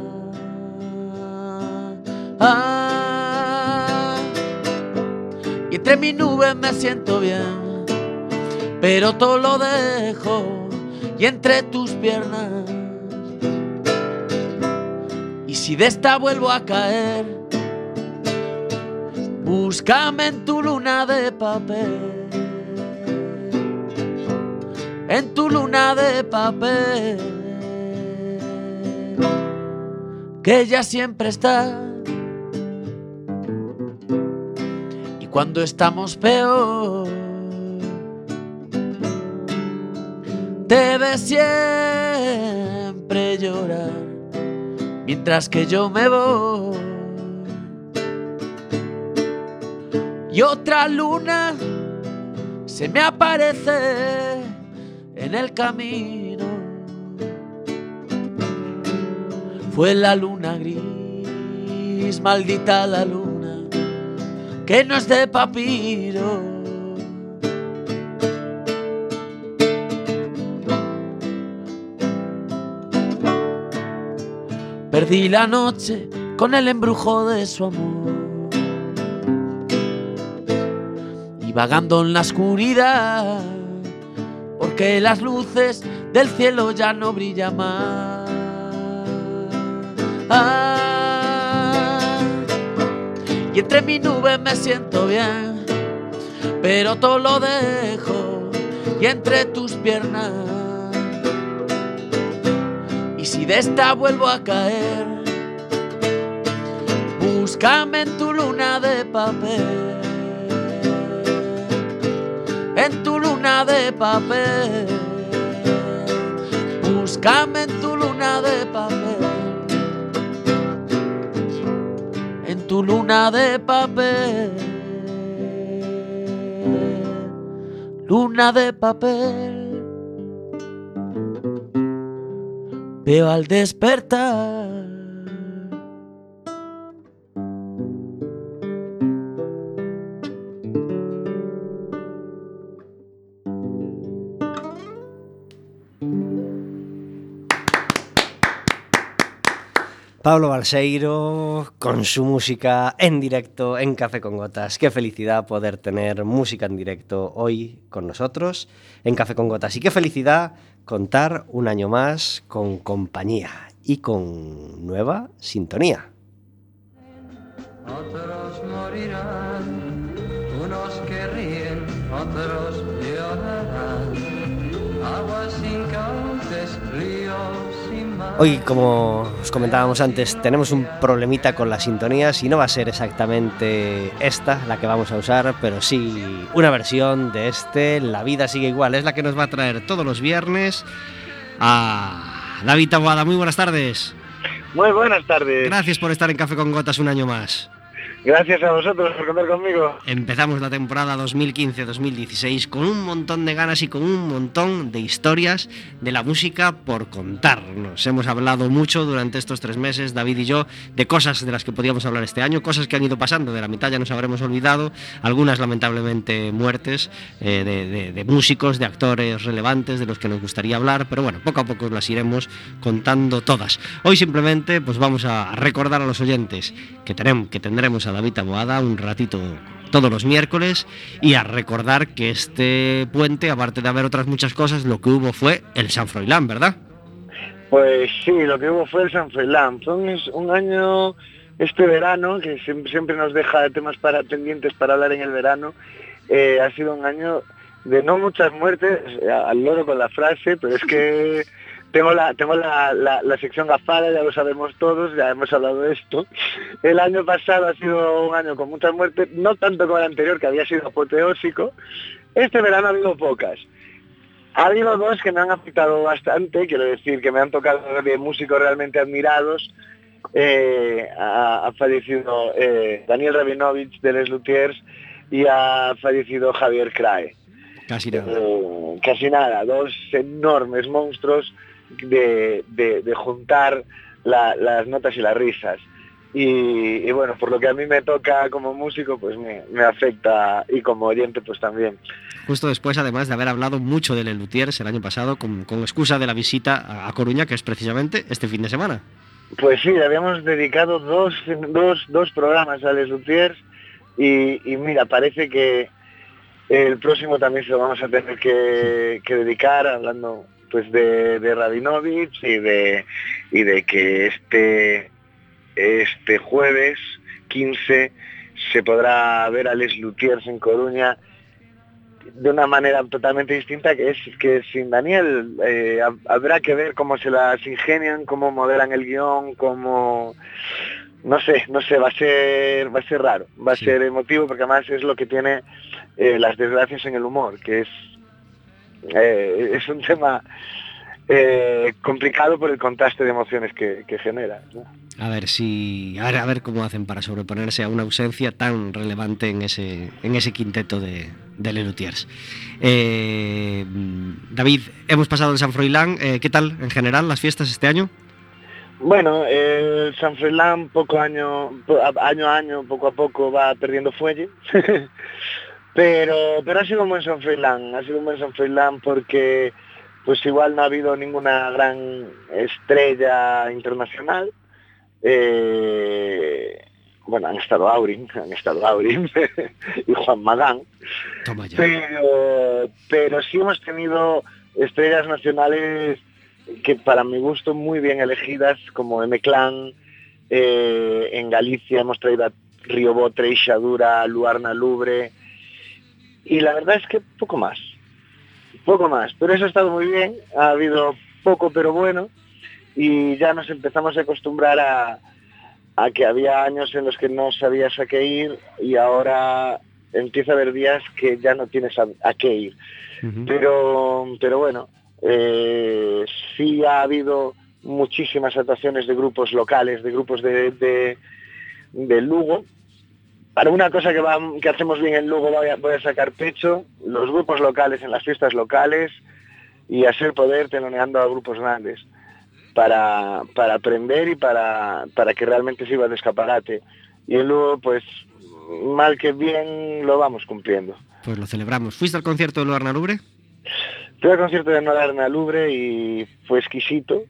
Speaker 8: Y entre mis nubes me siento bien, pero todo lo dejo y entre tus piernas. Y si de esta vuelvo a caer, búscame en tu luna de papel. En tu luna de papel, que ella siempre está. Y cuando estamos peor, te ves siempre llorar, mientras que yo me voy. Y otra luna se me aparece en el camino. Fue la luna gris, maldita la luna, que no es de papiro. Perdí la noche con el embrujo de su amor, y vagando en la oscuridad, porque las luces del cielo ya no brillan más. Y entre mis nubes me siento bien, pero todo lo dejo y entre tus piernas. Y si de esta vuelvo a caer, búscame en tu luna de papel. En tu luna de papel, búscame en tu luna de papel. En tu luna de papel, luna de papel, veo al despertar.
Speaker 2: Pablo Balseiro con su música en directo en Café con Gotas. Qué felicidad poder tener música en directo hoy con nosotros en Café con Gotas. Y qué felicidad contar un año más con compañía y con nueva sintonía.
Speaker 1: Otros morirán, unos que ríen, otros llorarán. Aguas sin cauces, ríos sin mar.
Speaker 2: Hoy, como os comentábamos antes, tenemos un problemita con las sintonías y no va a ser exactamente esta la que vamos a usar, pero sí una versión de La vida sigue igual. Es la que nos va a traer todos los viernes a David Taboada. Muy buenas tardes.
Speaker 9: Muy buenas tardes.
Speaker 2: Gracias por estar en Café con Gotas un año más.
Speaker 9: Gracias a vosotros por contar conmigo.
Speaker 2: Empezamos la temporada 2015-2016 con un montón de ganas y con un montón de historias de la música por contar. Nos hemos hablado mucho durante estos 3 meses, David y yo, de cosas de las que podíamos hablar este año, cosas que han ido pasando, de la mitad ya nos habremos olvidado, algunas lamentablemente muertes, de músicos, de actores relevantes de los que nos gustaría hablar, pero bueno, poco a poco las iremos contando todas. Hoy simplemente pues vamos a recordar a los oyentes que tendremos a David Taboada un ratito todos los miércoles y a recordar que este puente, aparte de haber otras muchas cosas, lo que hubo fue el Sant Froilán, ¿verdad?
Speaker 9: Pues sí, lo que hubo fue el Sant Froilán. Fue un año, este verano, que siempre nos deja temas pendientes para hablar en el verano. Ha sido un año de no muchas muertes, al loro con la frase, pero es que tengo la sección gafada, ya lo sabemos todos, ya hemos hablado de esto. El año pasado ha sido un año con muchas muertes, no tanto como el anterior, que había sido apoteósico. Este verano ha habido pocas. Ha habido dos que me han afectado bastante, quiero decir, que me han tocado de músicos realmente admirados. Ha fallecido Daniel Rabinovich de Les Luthiers y ha fallecido Javier Crae.
Speaker 2: Casi nada.
Speaker 9: Casi nada, dos enormes monstruos de juntar las notas y las risas. Y bueno, por lo que a mí me toca como músico, pues me afecta, y como oyente pues también.
Speaker 2: Justo después, además de haber hablado mucho de Les Luthiers el año pasado, con excusa de la visita a Coruña, que es precisamente este fin de semana.
Speaker 9: Pues sí, habíamos dedicado dos programas a Les Luthiers y mira, parece que el próximo también se lo vamos a tener que dedicar, hablando pues de Rabinovich y de que este jueves 15 se podrá ver a Les Luthiers en Coruña de una manera totalmente distinta, que es que sin Daniel habrá que ver cómo se las ingenian, cómo modelan el guión, cómo... No sé, va a ser raro, va a ser emotivo, porque además es lo que tiene las desgracias en el humor, que es un tema complicado por el contraste de emociones que genera, ¿no?
Speaker 2: A ver cómo hacen para sobreponerse a una ausencia tan relevante en ese quinteto de Les Luthiers. David, hemos pasado el San Froilán. ¿Qué tal en general las fiestas este año?
Speaker 9: Bueno, el San Froilán año a año, poco a poco va perdiendo fuelle. pero ha sido un buen San Froilán, porque pues igual no ha habido ninguna gran estrella internacional. Bueno, han estado Aurin y Juan Magán, pero sí hemos tenido estrellas nacionales que para mi gusto muy bien elegidas, como M-Clan. En Galicia hemos traído a Riobó, Treixadura, Luarna Lubre, y la verdad es que poco más, pero eso ha estado muy bien. Ha habido poco pero bueno, y ya nos empezamos a acostumbrar a que había años en los que no sabías a qué ir, y ahora empieza a haber días que ya no tienes a qué ir. Uh-huh. Pero bueno, sí ha habido muchísimas actuaciones de grupos locales, de grupos de Lugo. Para una cosa que hacemos bien en Lugo voy a sacar pecho: los grupos locales en las fiestas locales, y a ser poder teloneando a grupos grandes, para aprender y para que realmente sirva de escaparate. Y luego, pues, mal que bien, lo vamos cumpliendo.
Speaker 2: Pues lo celebramos. ¿Fuiste al concierto de Luarna Lubre?
Speaker 9: Fui al concierto de Luarna Lubre y fue exquisito,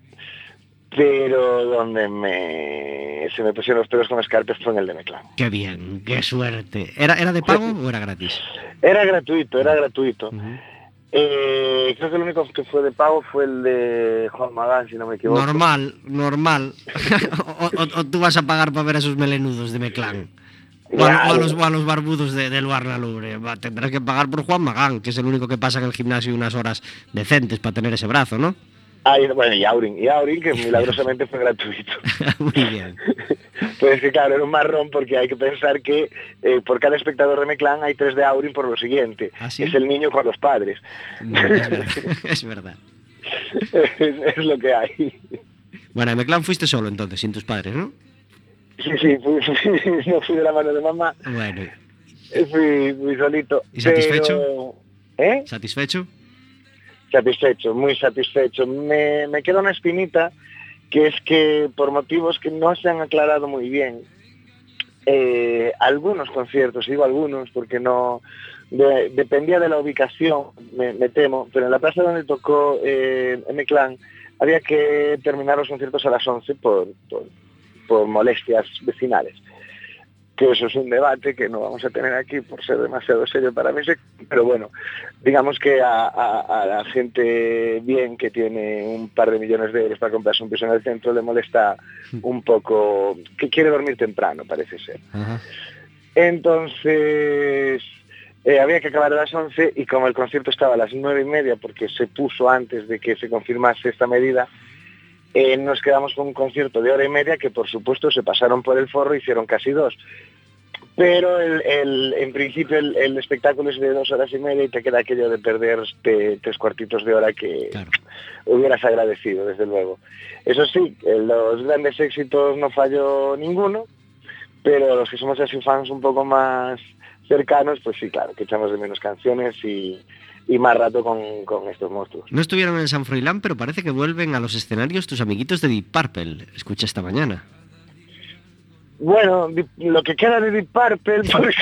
Speaker 9: pero donde se me pusieron los pelos con escarpes fue en el de M-Clan.
Speaker 2: ¡Qué bien! ¡Qué suerte! ¿Era de pago o era gratis?
Speaker 9: Era gratuito. Uh-huh. Creo que el único que fue de pago fue el de Juan Magán, si no me equivoco.
Speaker 2: Normal. o tú vas a pagar para ver a esos melenudos de M-Clan. O a los barbudos de Luarna Lubre. Tendrás que pagar por Juan Magán, que es el único que pasa en el gimnasio unas horas decentes para tener ese brazo, ¿no?
Speaker 9: Bueno, y Aurin, que milagrosamente fue gratuito.
Speaker 2: Muy bien.
Speaker 9: Pues que claro, era un marrón, porque hay que pensar que por cada espectador de M-Clan hay 3 de Aurin por lo siguiente.
Speaker 2: ¿Ah, sí?
Speaker 9: Es el niño con los padres.
Speaker 2: No, es verdad.
Speaker 9: Es lo que hay.
Speaker 2: Bueno, a M-Clan fuiste solo entonces, sin tus padres, ¿no?
Speaker 9: Sí, no fui de la mano de mamá.
Speaker 2: Bueno.
Speaker 9: Fui solito.
Speaker 2: ¿Y satisfecho?
Speaker 9: Pero,
Speaker 2: ¿Satisfecho?
Speaker 9: Satisfecho, muy satisfecho. Me queda una espinita, que es que por motivos que no se han aclarado muy bien, algunos conciertos, digo algunos porque no dependía de la ubicación, me temo, pero en la plaza donde tocó M-Clan había que terminar los conciertos a las 11 por molestias vecinales. Que eso es un debate que no vamos a tener aquí por ser demasiado serio para mí, pero bueno, digamos que a la gente bien, que tiene un par de millones de euros para comprarse un piso en el centro, le molesta un poco, que quiere dormir temprano, parece ser. Uh-huh. Entonces había que acabar a las 11 y como el concierto estaba a las 9:30 porque se puso antes de que se confirmase esta medida, nos quedamos con un concierto de 1:30 que por supuesto se pasaron por el forro, hicieron casi 2. Pero en principio el espectáculo es de 2 horas y media y te queda aquello de perder 3 cuartitos de hora que claro, hubieras agradecido, desde luego. Eso sí, los grandes éxitos no falló ninguno, pero los que somos así fans un poco más cercanos, pues sí, claro, que echamos de menos canciones y más rato con estos monstruos.
Speaker 2: No estuvieron en San Froilán, pero parece que vuelven a los escenarios tus amiguitos de Deep Purple. Escuché esta mañana.
Speaker 9: Bueno, lo que queda de Deep Purple,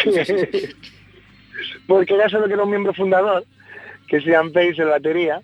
Speaker 9: porque ya solo queda un miembro fundador, que es Ian Pace, el batería.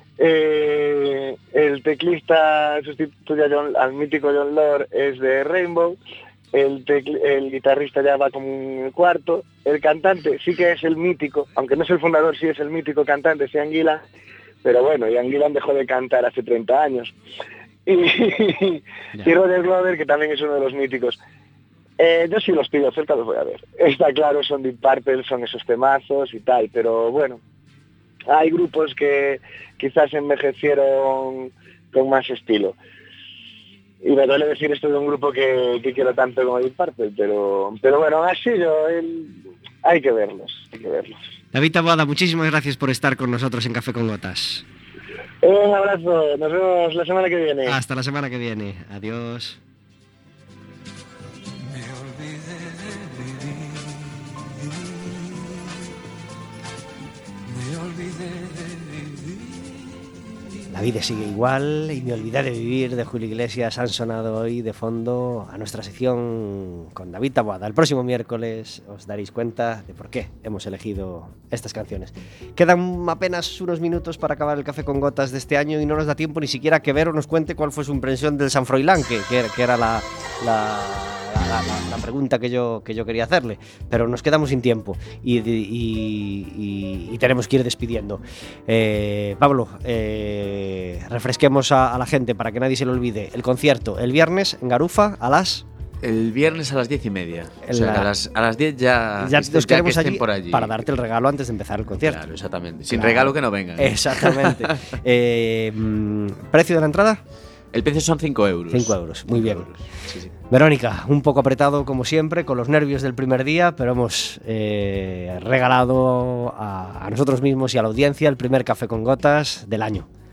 Speaker 9: El teclista sustituye al mítico John Lord, es de Rainbow. El guitarrista ya va como el cuarto. El cantante sí que es el mítico, aunque no es el fundador, sí es el mítico cantante, es Ian Gillan. Pero bueno, Ian Gillan dejó de cantar hace 30 años. Y Roger Glover, que también es uno de los míticos. Yo sí los pido cerca, los voy a ver. Está claro, son Deep Purple, son esos temazos y tal, pero bueno, hay grupos que quizás envejecieron con más estilo. Y me duele decir esto de un grupo que quiero tanto como Deep Purple, pero bueno, así hay que verlos.
Speaker 2: David Taboada, muchísimas gracias por estar con nosotros en Café con Gotas.
Speaker 9: Un abrazo, nos vemos la semana que viene.
Speaker 2: Hasta la semana que viene, adiós. La vida sigue igual y Me olvidé de vivir de Julio Iglesias han sonado hoy de fondo a nuestra sección con David Taboada. El próximo miércoles os daréis cuenta de por qué hemos elegido estas canciones. Quedan apenas unos minutos para acabar el Café con Gotas de este año y no nos da tiempo ni siquiera que Vero nos cuente cuál fue su impresión del San Froilán, que era la pregunta que yo quería hacerle, pero nos quedamos sin tiempo y tenemos que ir despidiendo. Pablo, refresquemos a la gente para que nadie se lo olvide. El concierto el viernes en Garufa a las...
Speaker 4: El viernes a las 10:30. O sea, a las 10 ya
Speaker 2: nos queremos
Speaker 4: allí por allí
Speaker 2: para darte el regalo antes de empezar el concierto.
Speaker 4: Claro, exactamente. Sin regalo que no vengan.
Speaker 2: Exactamente. ¿Precio de la entrada?
Speaker 4: El precio son 5 euros.
Speaker 2: 5 euros, muy bien.
Speaker 4: Sí.
Speaker 2: Verónica, un poco apretado como siempre, con los nervios del primer día, pero hemos regalado a nosotros mismos y a la audiencia el primer Café con Gotas del año.